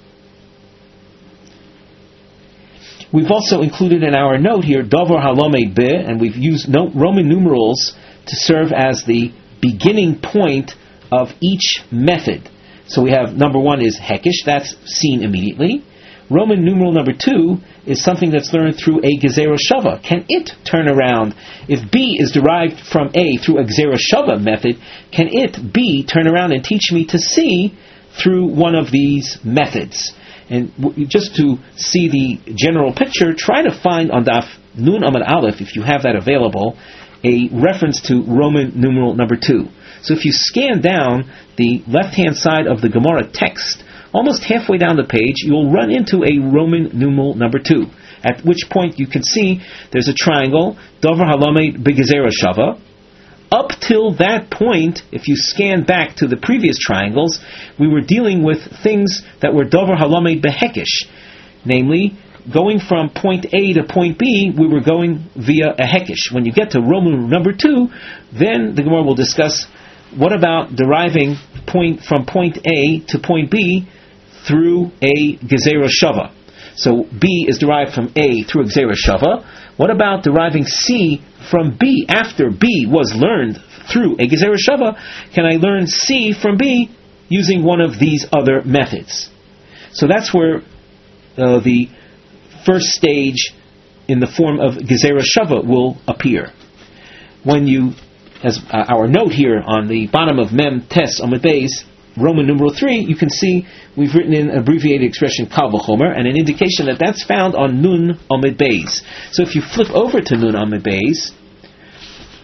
Speaker 1: We've also included in our note here Dover Halomed Be, and we've used no, Roman numerals to serve as the beginning point of each method. So we have number one is Hekish, that's seen immediately. Roman numeral number two is something that's learned through a Gezerah Shava. Can it turn around? If B is derived from A through a Gezerah Shava method, can it, B, turn around and teach me to C through one of these methods? And just to see the general picture, try to find on Daf Nun Amud Aleph, if you have that available, a reference to Roman numeral number two. So if you scan down the left-hand side of the Gemara text, almost halfway down the page, you'll run into a Roman numeral number two, at which point you can see there's a triangle, Dover Halomed Begezerah Shava. Up till that point, if you scan back to the previous triangles, we were dealing with things that were Dover Halomed Behekish. Namely, going from point A to point B, we were going via a Hekish. When you get to Roman number two, then the Gemara will discuss what about deriving point from point A to point B through a Gezerah Shava. So B is derived from A through a Gezerah Shava. What about deriving C from B after B was learned through a Gezerah Shava? Can I learn C from B using one of these other methods? So that's where uh, the first stage in the form of Gezerah Shava will appear. When you, as uh, our note here on the bottom of Mem Tes Amud Beis, Roman numeral three, you can see we've written in an abbreviated expression Kal V'chomer, and an indication that that's found on Nun Amud Beis. So if you flip over to Nun Amud Beis,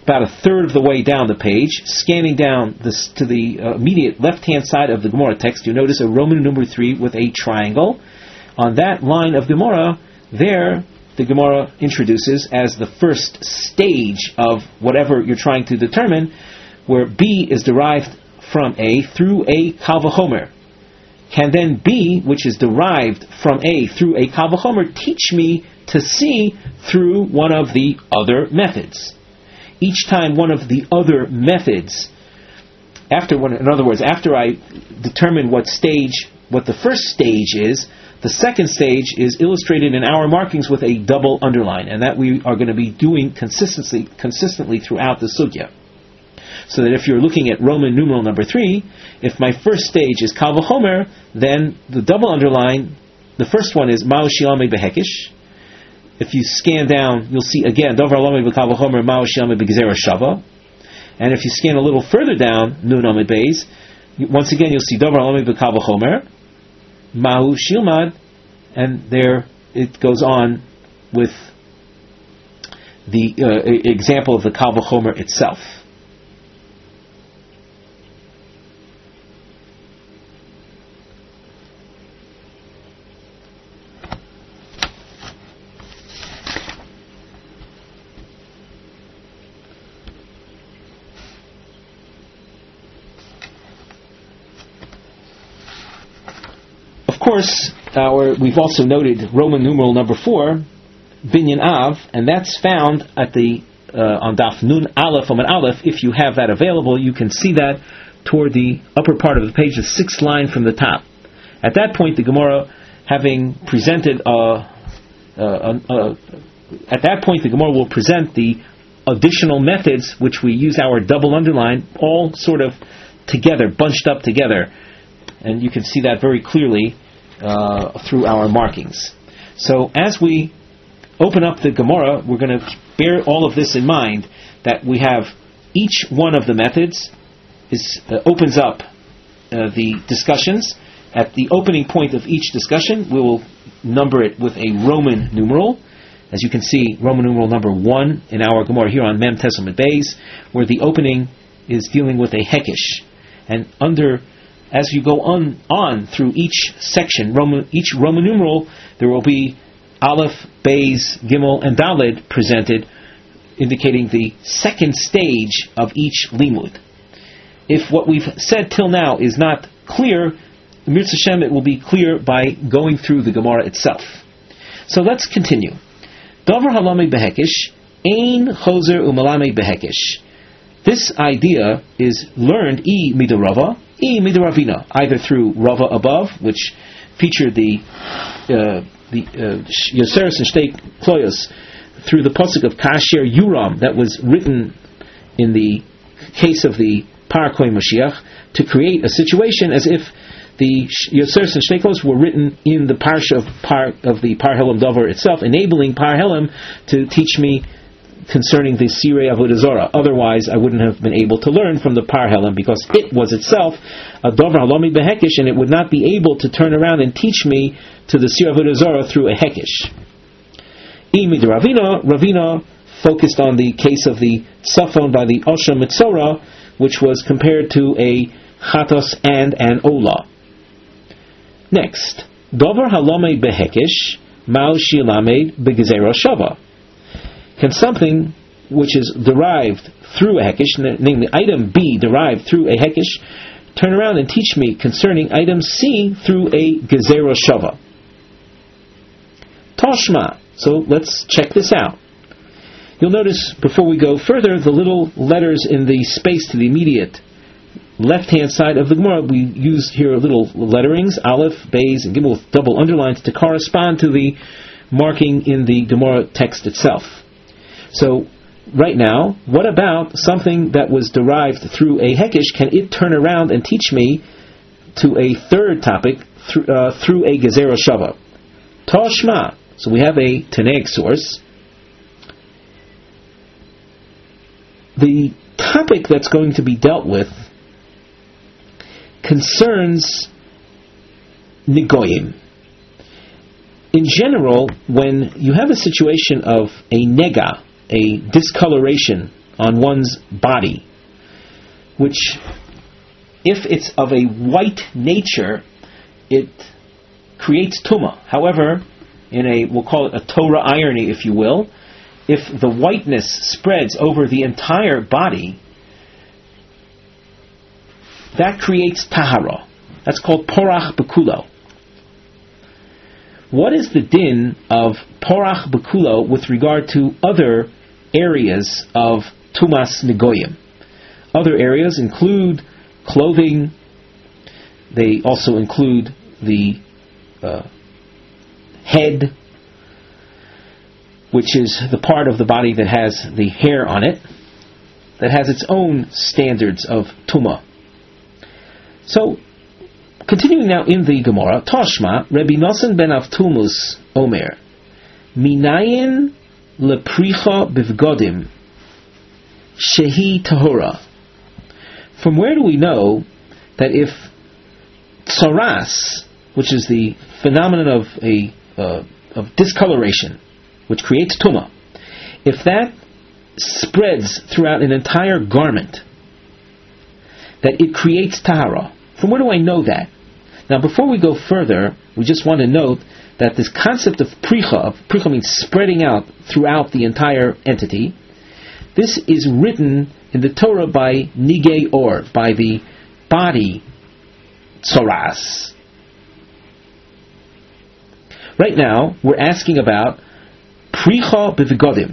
Speaker 1: about a third of the way down the page, scanning down this to the uh, immediate left-hand side of the Gemara text, you notice a Roman numeral three with a triangle. On that line of Gemara, there the Gemara introduces as the first stage of whatever you're trying to determine, where B is derived from A through a Kal Vachomer. Can then B, which is derived from A through a Kal Vachomer, teach me to C through one of the other methods? Each time one of the other methods, after one, in other words, after I determine what stage, what the first stage is, the second stage is illustrated in our markings with a double underline, and that we are going to be doing consistently, consistently throughout the sugya. So that if you're looking at Roman numeral number three, if my first stage is Kal Vachomer, then the double underline, the first one is Ma'u Shiame Behekish. If you scan down, you'll see again Dovar Lame B'Kal Vachomer Ma'u Shiame B'Gezerah Shava. And if you scan a little further down, Nun Amid Beis, once again you'll see Dovar Lame B'Kal Vachomer Ma'u Shilmad, and there it goes on with the uh, example of the Kal Vachomer itself. Of course, our, we've also noted Roman numeral number four, Binyan Av, and that's found at the uh, on Daf Nun Aleph on an Aleph. If you have that available, you can see that toward the upper part of the page, the sixth line from the top. At that point, the Gemara, having presented, uh, uh, uh, at that point, the Gemara will present the additional methods which we use our double underline, all sort of together, bunched up together, and you can see that very clearly Uh, through our markings. So as we open up the Gemara, we're going to bear all of this in mind, that we have each one of the methods is uh, opens up uh, the discussions. At the opening point of each discussion, we will number it with a Roman numeral. As you can see, Roman numeral number one in our Gemara here on Mem Tesam Beis, where the opening is dealing with a Hekish. And under As you go on, on through each section, Roman, each Roman numeral, there will be Aleph, Beis, Gimel, and Daled presented, indicating the second stage of each limud. If what we've said till now is not clear, Mirz Hashem, it will be clear by going through the Gemara itself. So let's continue. Davar halame behekish, ein chozer umalame behekish. This idea is learned e midarava, e midaravina, either through Rava above, which featured the uh, the Yoseres and Shtei Kloyos, through the pasuk of Kasher Yuram that was written in the case of the Parakoi Mashiach, to create a situation as if the Yoseres and Shtei Kloyos were written in the parsha of Par of the Parhelim Dover itself, enabling Parhelim to teach me concerning the Sirei Avodah Zarah. Otherwise, I wouldn't have been able to learn from the Parhelim, because it was itself a Dover Halomi Behekish, and it would not be able to turn around and teach me to the Sirei Avodah Zarah through a Hekish. Imid Ravina, Ravina focused on the case of the Safon by the Osha Mitzora, which was compared to a Chatos and an Ola. Next, Dover Halome Behekish, Mao Shilamed Begezerah Shava. Can something which is derived through a Hekish, namely item B derived through a Hekish, turn around and teach me concerning item C through a Gezerah Shava? Toshma. So let's check this out. You'll notice, before we go further, the little letters in the space to the immediate left-hand side of the Gemara, we used here little letterings, Aleph, Beis, and Gimel with double underlines to correspond to the marking in the Gemara text itself. So, right now, what about something that was derived through a Hekish? Can it turn around and teach me to a third topic through, uh, through a Gezerah Shava? Toshma. So we have a Tanaic source. The topic that's going to be dealt with concerns Nigoyim. In general, when you have a situation of a nega, a discoloration on one's body, which, if it's of a white nature, it creates tumah. However, in a, we'll call it a Torah irony, if you will, if the whiteness spreads over the entire body, that creates tahara. That's called porach bekulo. What is the din of porach bekulo with regard to other areas of tumas negoyim? Other areas include clothing. They also include the uh, head, which is the part of the body that has the hair on it, that has its own standards of tumah. So, continuing now in the Gemara, Toshma, Rabbi Nosson ben Avtulmus Omer, Minayin lepricha bivgodim, shehi tahora. From where do we know that if tsaras, which is the phenomenon of a uh, of discoloration, which creates tumah, if that spreads throughout an entire garment, that it creates tahara? From where do I know that? Now, before we go further, we just want to note that this concept of pricha, of pricha means spreading out throughout the entire entity, this is written in the Torah by Nigei Or, by the body tsaras. Right now, we're asking about pricha b'vigodim.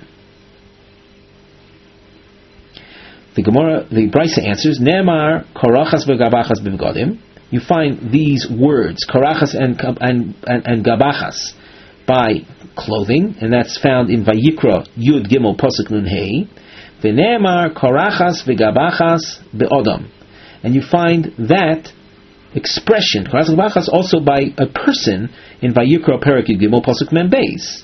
Speaker 1: The Gemara, the Brisa answers, Ne'emar karachas v'gabachas b'vigodim. You find these words, karachas and, and, and, and gabachas, by clothing, and that's found in Vayikra Yud Gimel Posuk Nun Hei. V'ne'emar karachas v'gabachas be'odam. And you find that expression, karachas and gabachas, also by a person in Vayikra Perek Yud Gimel Posuk Mem Beis.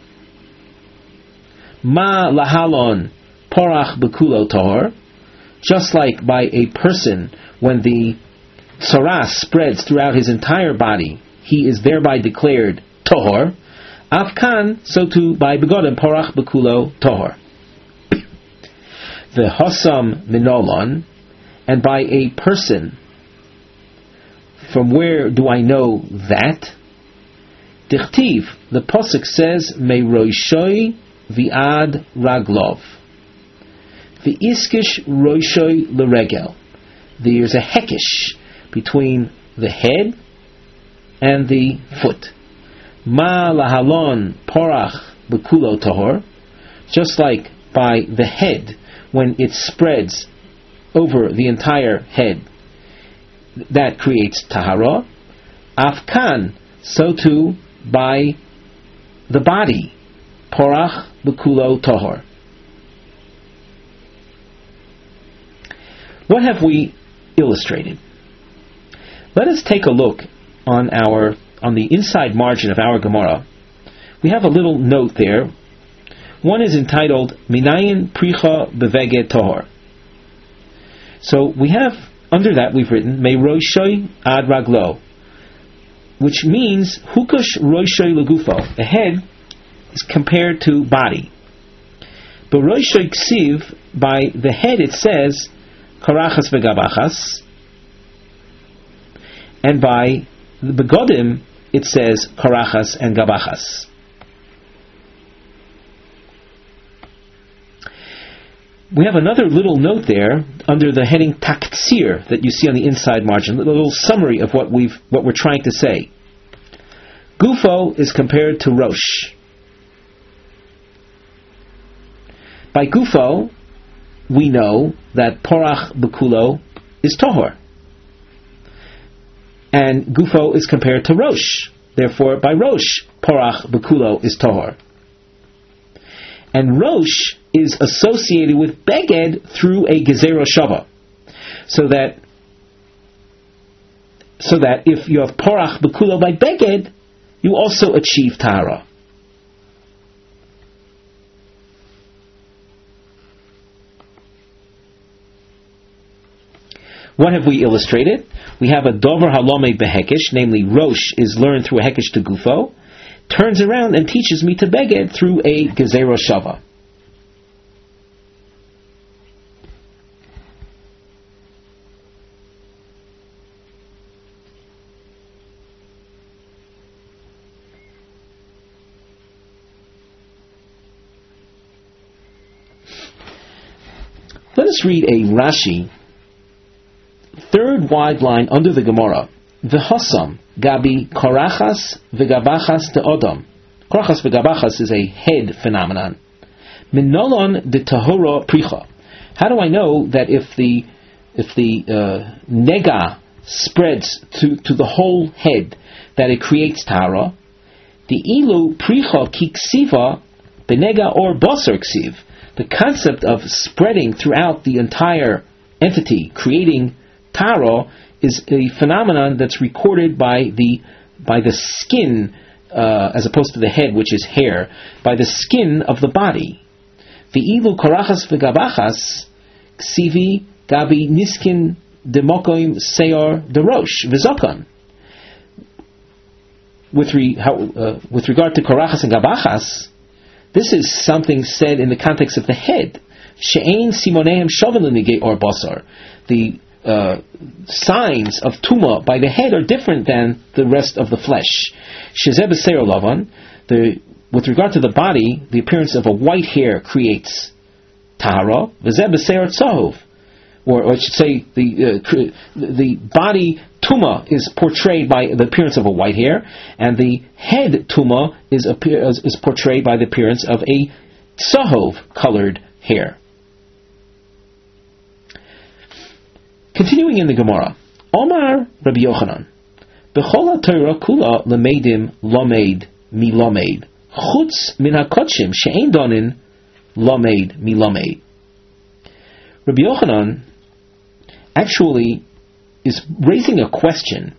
Speaker 1: Ma lahalon porach bekulo tahor. Just like by a person, when the tsaras spreads throughout his entire body, he is thereby declared tahor. Afkan, so too by begodim porach bekulo tahor. The hosam minolon, and by a person, from where do I know that? Dichtiv, the posuk says, Meiroshoi vi'ad raglov. The iskish roishoi l'regel. There's a hekish between the head and the foot. Ma lahalon porach bekulo tahor. Just like by the head, when it spreads over the entire head, that creates tahara. Afkan, so too by the body, porach bekulo tahor. What have we illustrated? Let us take a look on our on the inside margin of our Gemara. We have a little note there. One is entitled Minayin Pricha Beveged Tahor. So we have, under that we've written Meiroshoi Ad Raglo, which means Hukush Roishoi Legufo. The head is compared to body. But Roishoi Ksiv, by the head it says karachas v'gabachas, and by the begodim it says karachas and gabachas. We have another little note there under the heading taktsir that you see on the inside margin, a little summary of what we've what we're trying to say. Gufo is compared to rosh. By gufo, we know that porach bekulo is tohor, and gufo is compared to rosh. Therefore, by rosh, porach bekulo is tohor, and rosh is associated with beged through a gezerah shava, so that so that if you have porach bekulo by beged, you also achieve tahara. What have we illustrated? We have a dover halome behekish, namely rosh is learned through a hekish to gufo, turns around and teaches me to beged through a gezerah shava. Let us read a Rashi, third wide line under the Gemara. V'hosam gabi korachas v'gabachas de'odam. Korachas v'gabachas is a head phenomenon. Minolon de tahora pricha. How do I know that if the if the uh, nega spreads to, to the whole head, that it creates tahara? The ilu pricha kiksiva benega or basar ksiv. The concept of spreading throughout the entire entity, creating tahara, is a phenomenon that's recorded by the by the skin, uh, as opposed to the head, which is hair, by the skin of the body. Ve'ilu korachas v'gabachas ksivi gabi niskin demokoim seor derosh v'zokon. With re, how, uh, with regard to korachas and gabachas, this is something said in the context of the head. She'ein simoneim shoven l'nigei or basar. The uh, signs of tuma by the head are different than the rest of the flesh. Shezeh b'seor lavan. The With regard to the body, the appearance of a white hair creates tahara. V'zeh b'seor tzahov, or, or I should say, the uh, the body tuma is portrayed by the appearance of a white hair, and the head tuma is appear, is, is portrayed by the appearance of a tzahov colored hair. Continuing in the Gemara, Omar Rabbi Yochanan, B'chol ha'Torah kula lemedim lomed mi lomed. Chutz min hakodshim she'ein donin lomed mi lomed. Rabbi Yochanan actually is raising a question.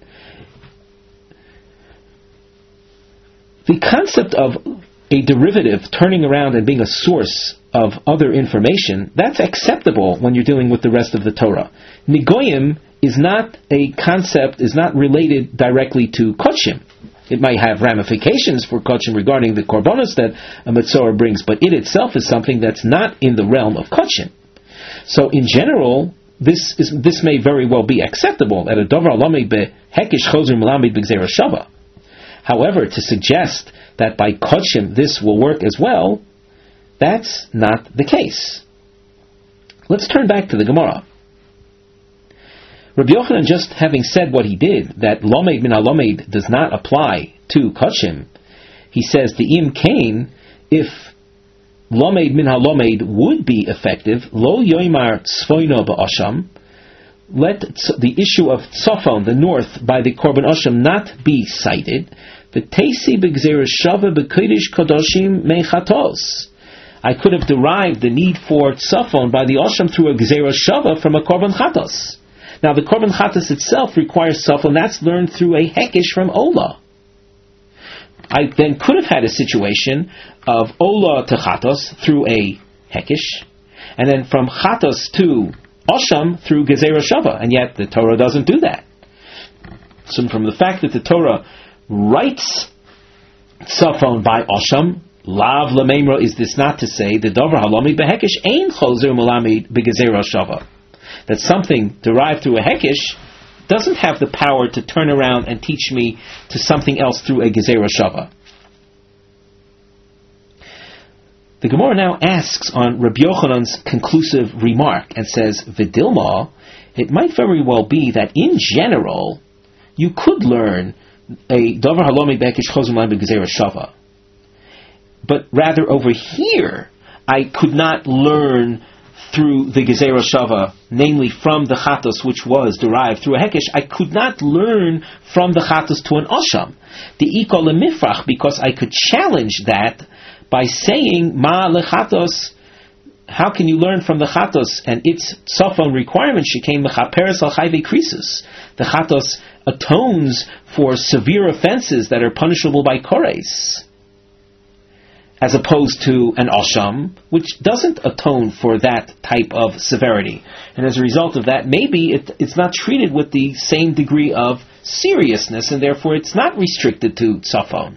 Speaker 1: The concept of a derivative turning around and being a source of other information, that's acceptable when you're dealing with the rest of the Torah. Nigoyim is not a concept, is not related directly to kodshim. It might have ramifications for kodshim regarding the korbanos that a Metzora brings, but it itself is something that's not in the realm of kodshim. So in general, this is this may very well be acceptable at a dovar lamed behekish chozer melamed b'gzeira shava. However, to suggest that by kodshim this will work as well, that's not the case. Let's turn back to the Gemara. Rabbi Yochanan, just having said what he did, that lomed min halomed does not apply to kodshim, he says the im kain, if lomed min halomed would be effective, lo yoimar tzfoino ba'asham, let the issue of tzafon, the north, by the korban asham not be cited. The teisi b'gzeira shava b'kodesh kadoshim mechatos. I could have derived the need for tzafon by the asham through a gzeira shava from a korban chatos. Now, the korban chatas itself requires tzafon. That's learned through a hekish from Ola. I then could have had a situation of Ola to chatos through a hekish, and then from chatos to Osham through Gezerah Shava, and yet the Torah doesn't do that. So from the fact that the Torah writes tzafon by Osham, Lav Lamemra, is this not to say the Dover Halami behekish ein chozer Mulamid begezerah Shava, that something derived through a hekish doesn't have the power to turn around and teach me to something else through a gezerah shava. The Gemara now asks on Rabbi Yochanan's conclusive remark and says, Vidilma, it might very well be that in general you could learn a davar halomi bekish chozum lam begezerah shava, but rather over here I could not learn through the Gezerah Shava, namely from the Chatos, which was derived through a Hekesh. I could not learn from the Chatos to an Osham, the Iko lemifrach, because I could challenge that by saying, Ma lechatos, how can you learn from the Chatos and its tzafon requirement? She came mechaperes al chayvei krisus. The Chatos atones for severe offenses that are punishable by kores, as opposed to an Asham, which doesn't atone for that type of severity. And as a result of that, maybe it, it's not treated with the same degree of seriousness, and therefore it's not restricted to tzafon.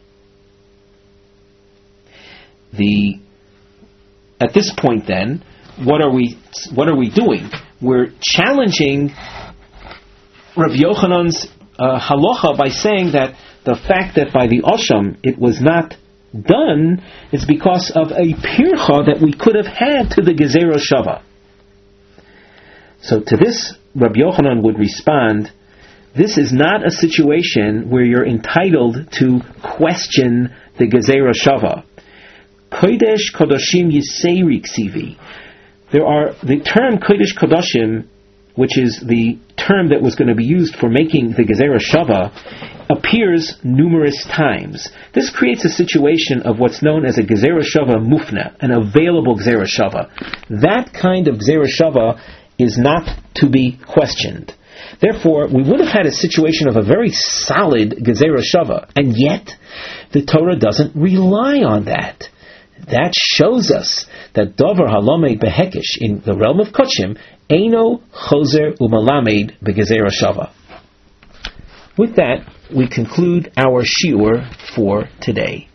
Speaker 1: The At this point then, what are we what are we doing? We're challenging Rav Yochanan's uh, halacha by saying that the fact that by the Asham it was not done is because of a pircha that we could have had to the Gezerah Shava. So to this, Rabbi Yochanan would respond, this is not a situation where you're entitled to question the Gezerah Shava. Kodesh Kodashim Yiseri Ksivi. There are, the term Kodesh Kodashim, which is the term that was going to be used for making the Gezerah Shava, appears numerous times. This creates a situation of what's known as a Gezerah Shava Mufna, an available Gezerah Shava. That kind of Gezerah Shava is not to be questioned. Therefore, we would have had a situation of a very solid Gezerah Shava, and yet the Torah doesn't rely on that. That shows us that Dover Halamed Behekish in the realm of Kodshim, Eino Choser Umalamed Begezerah Shava. With that, we conclude our shiur for today.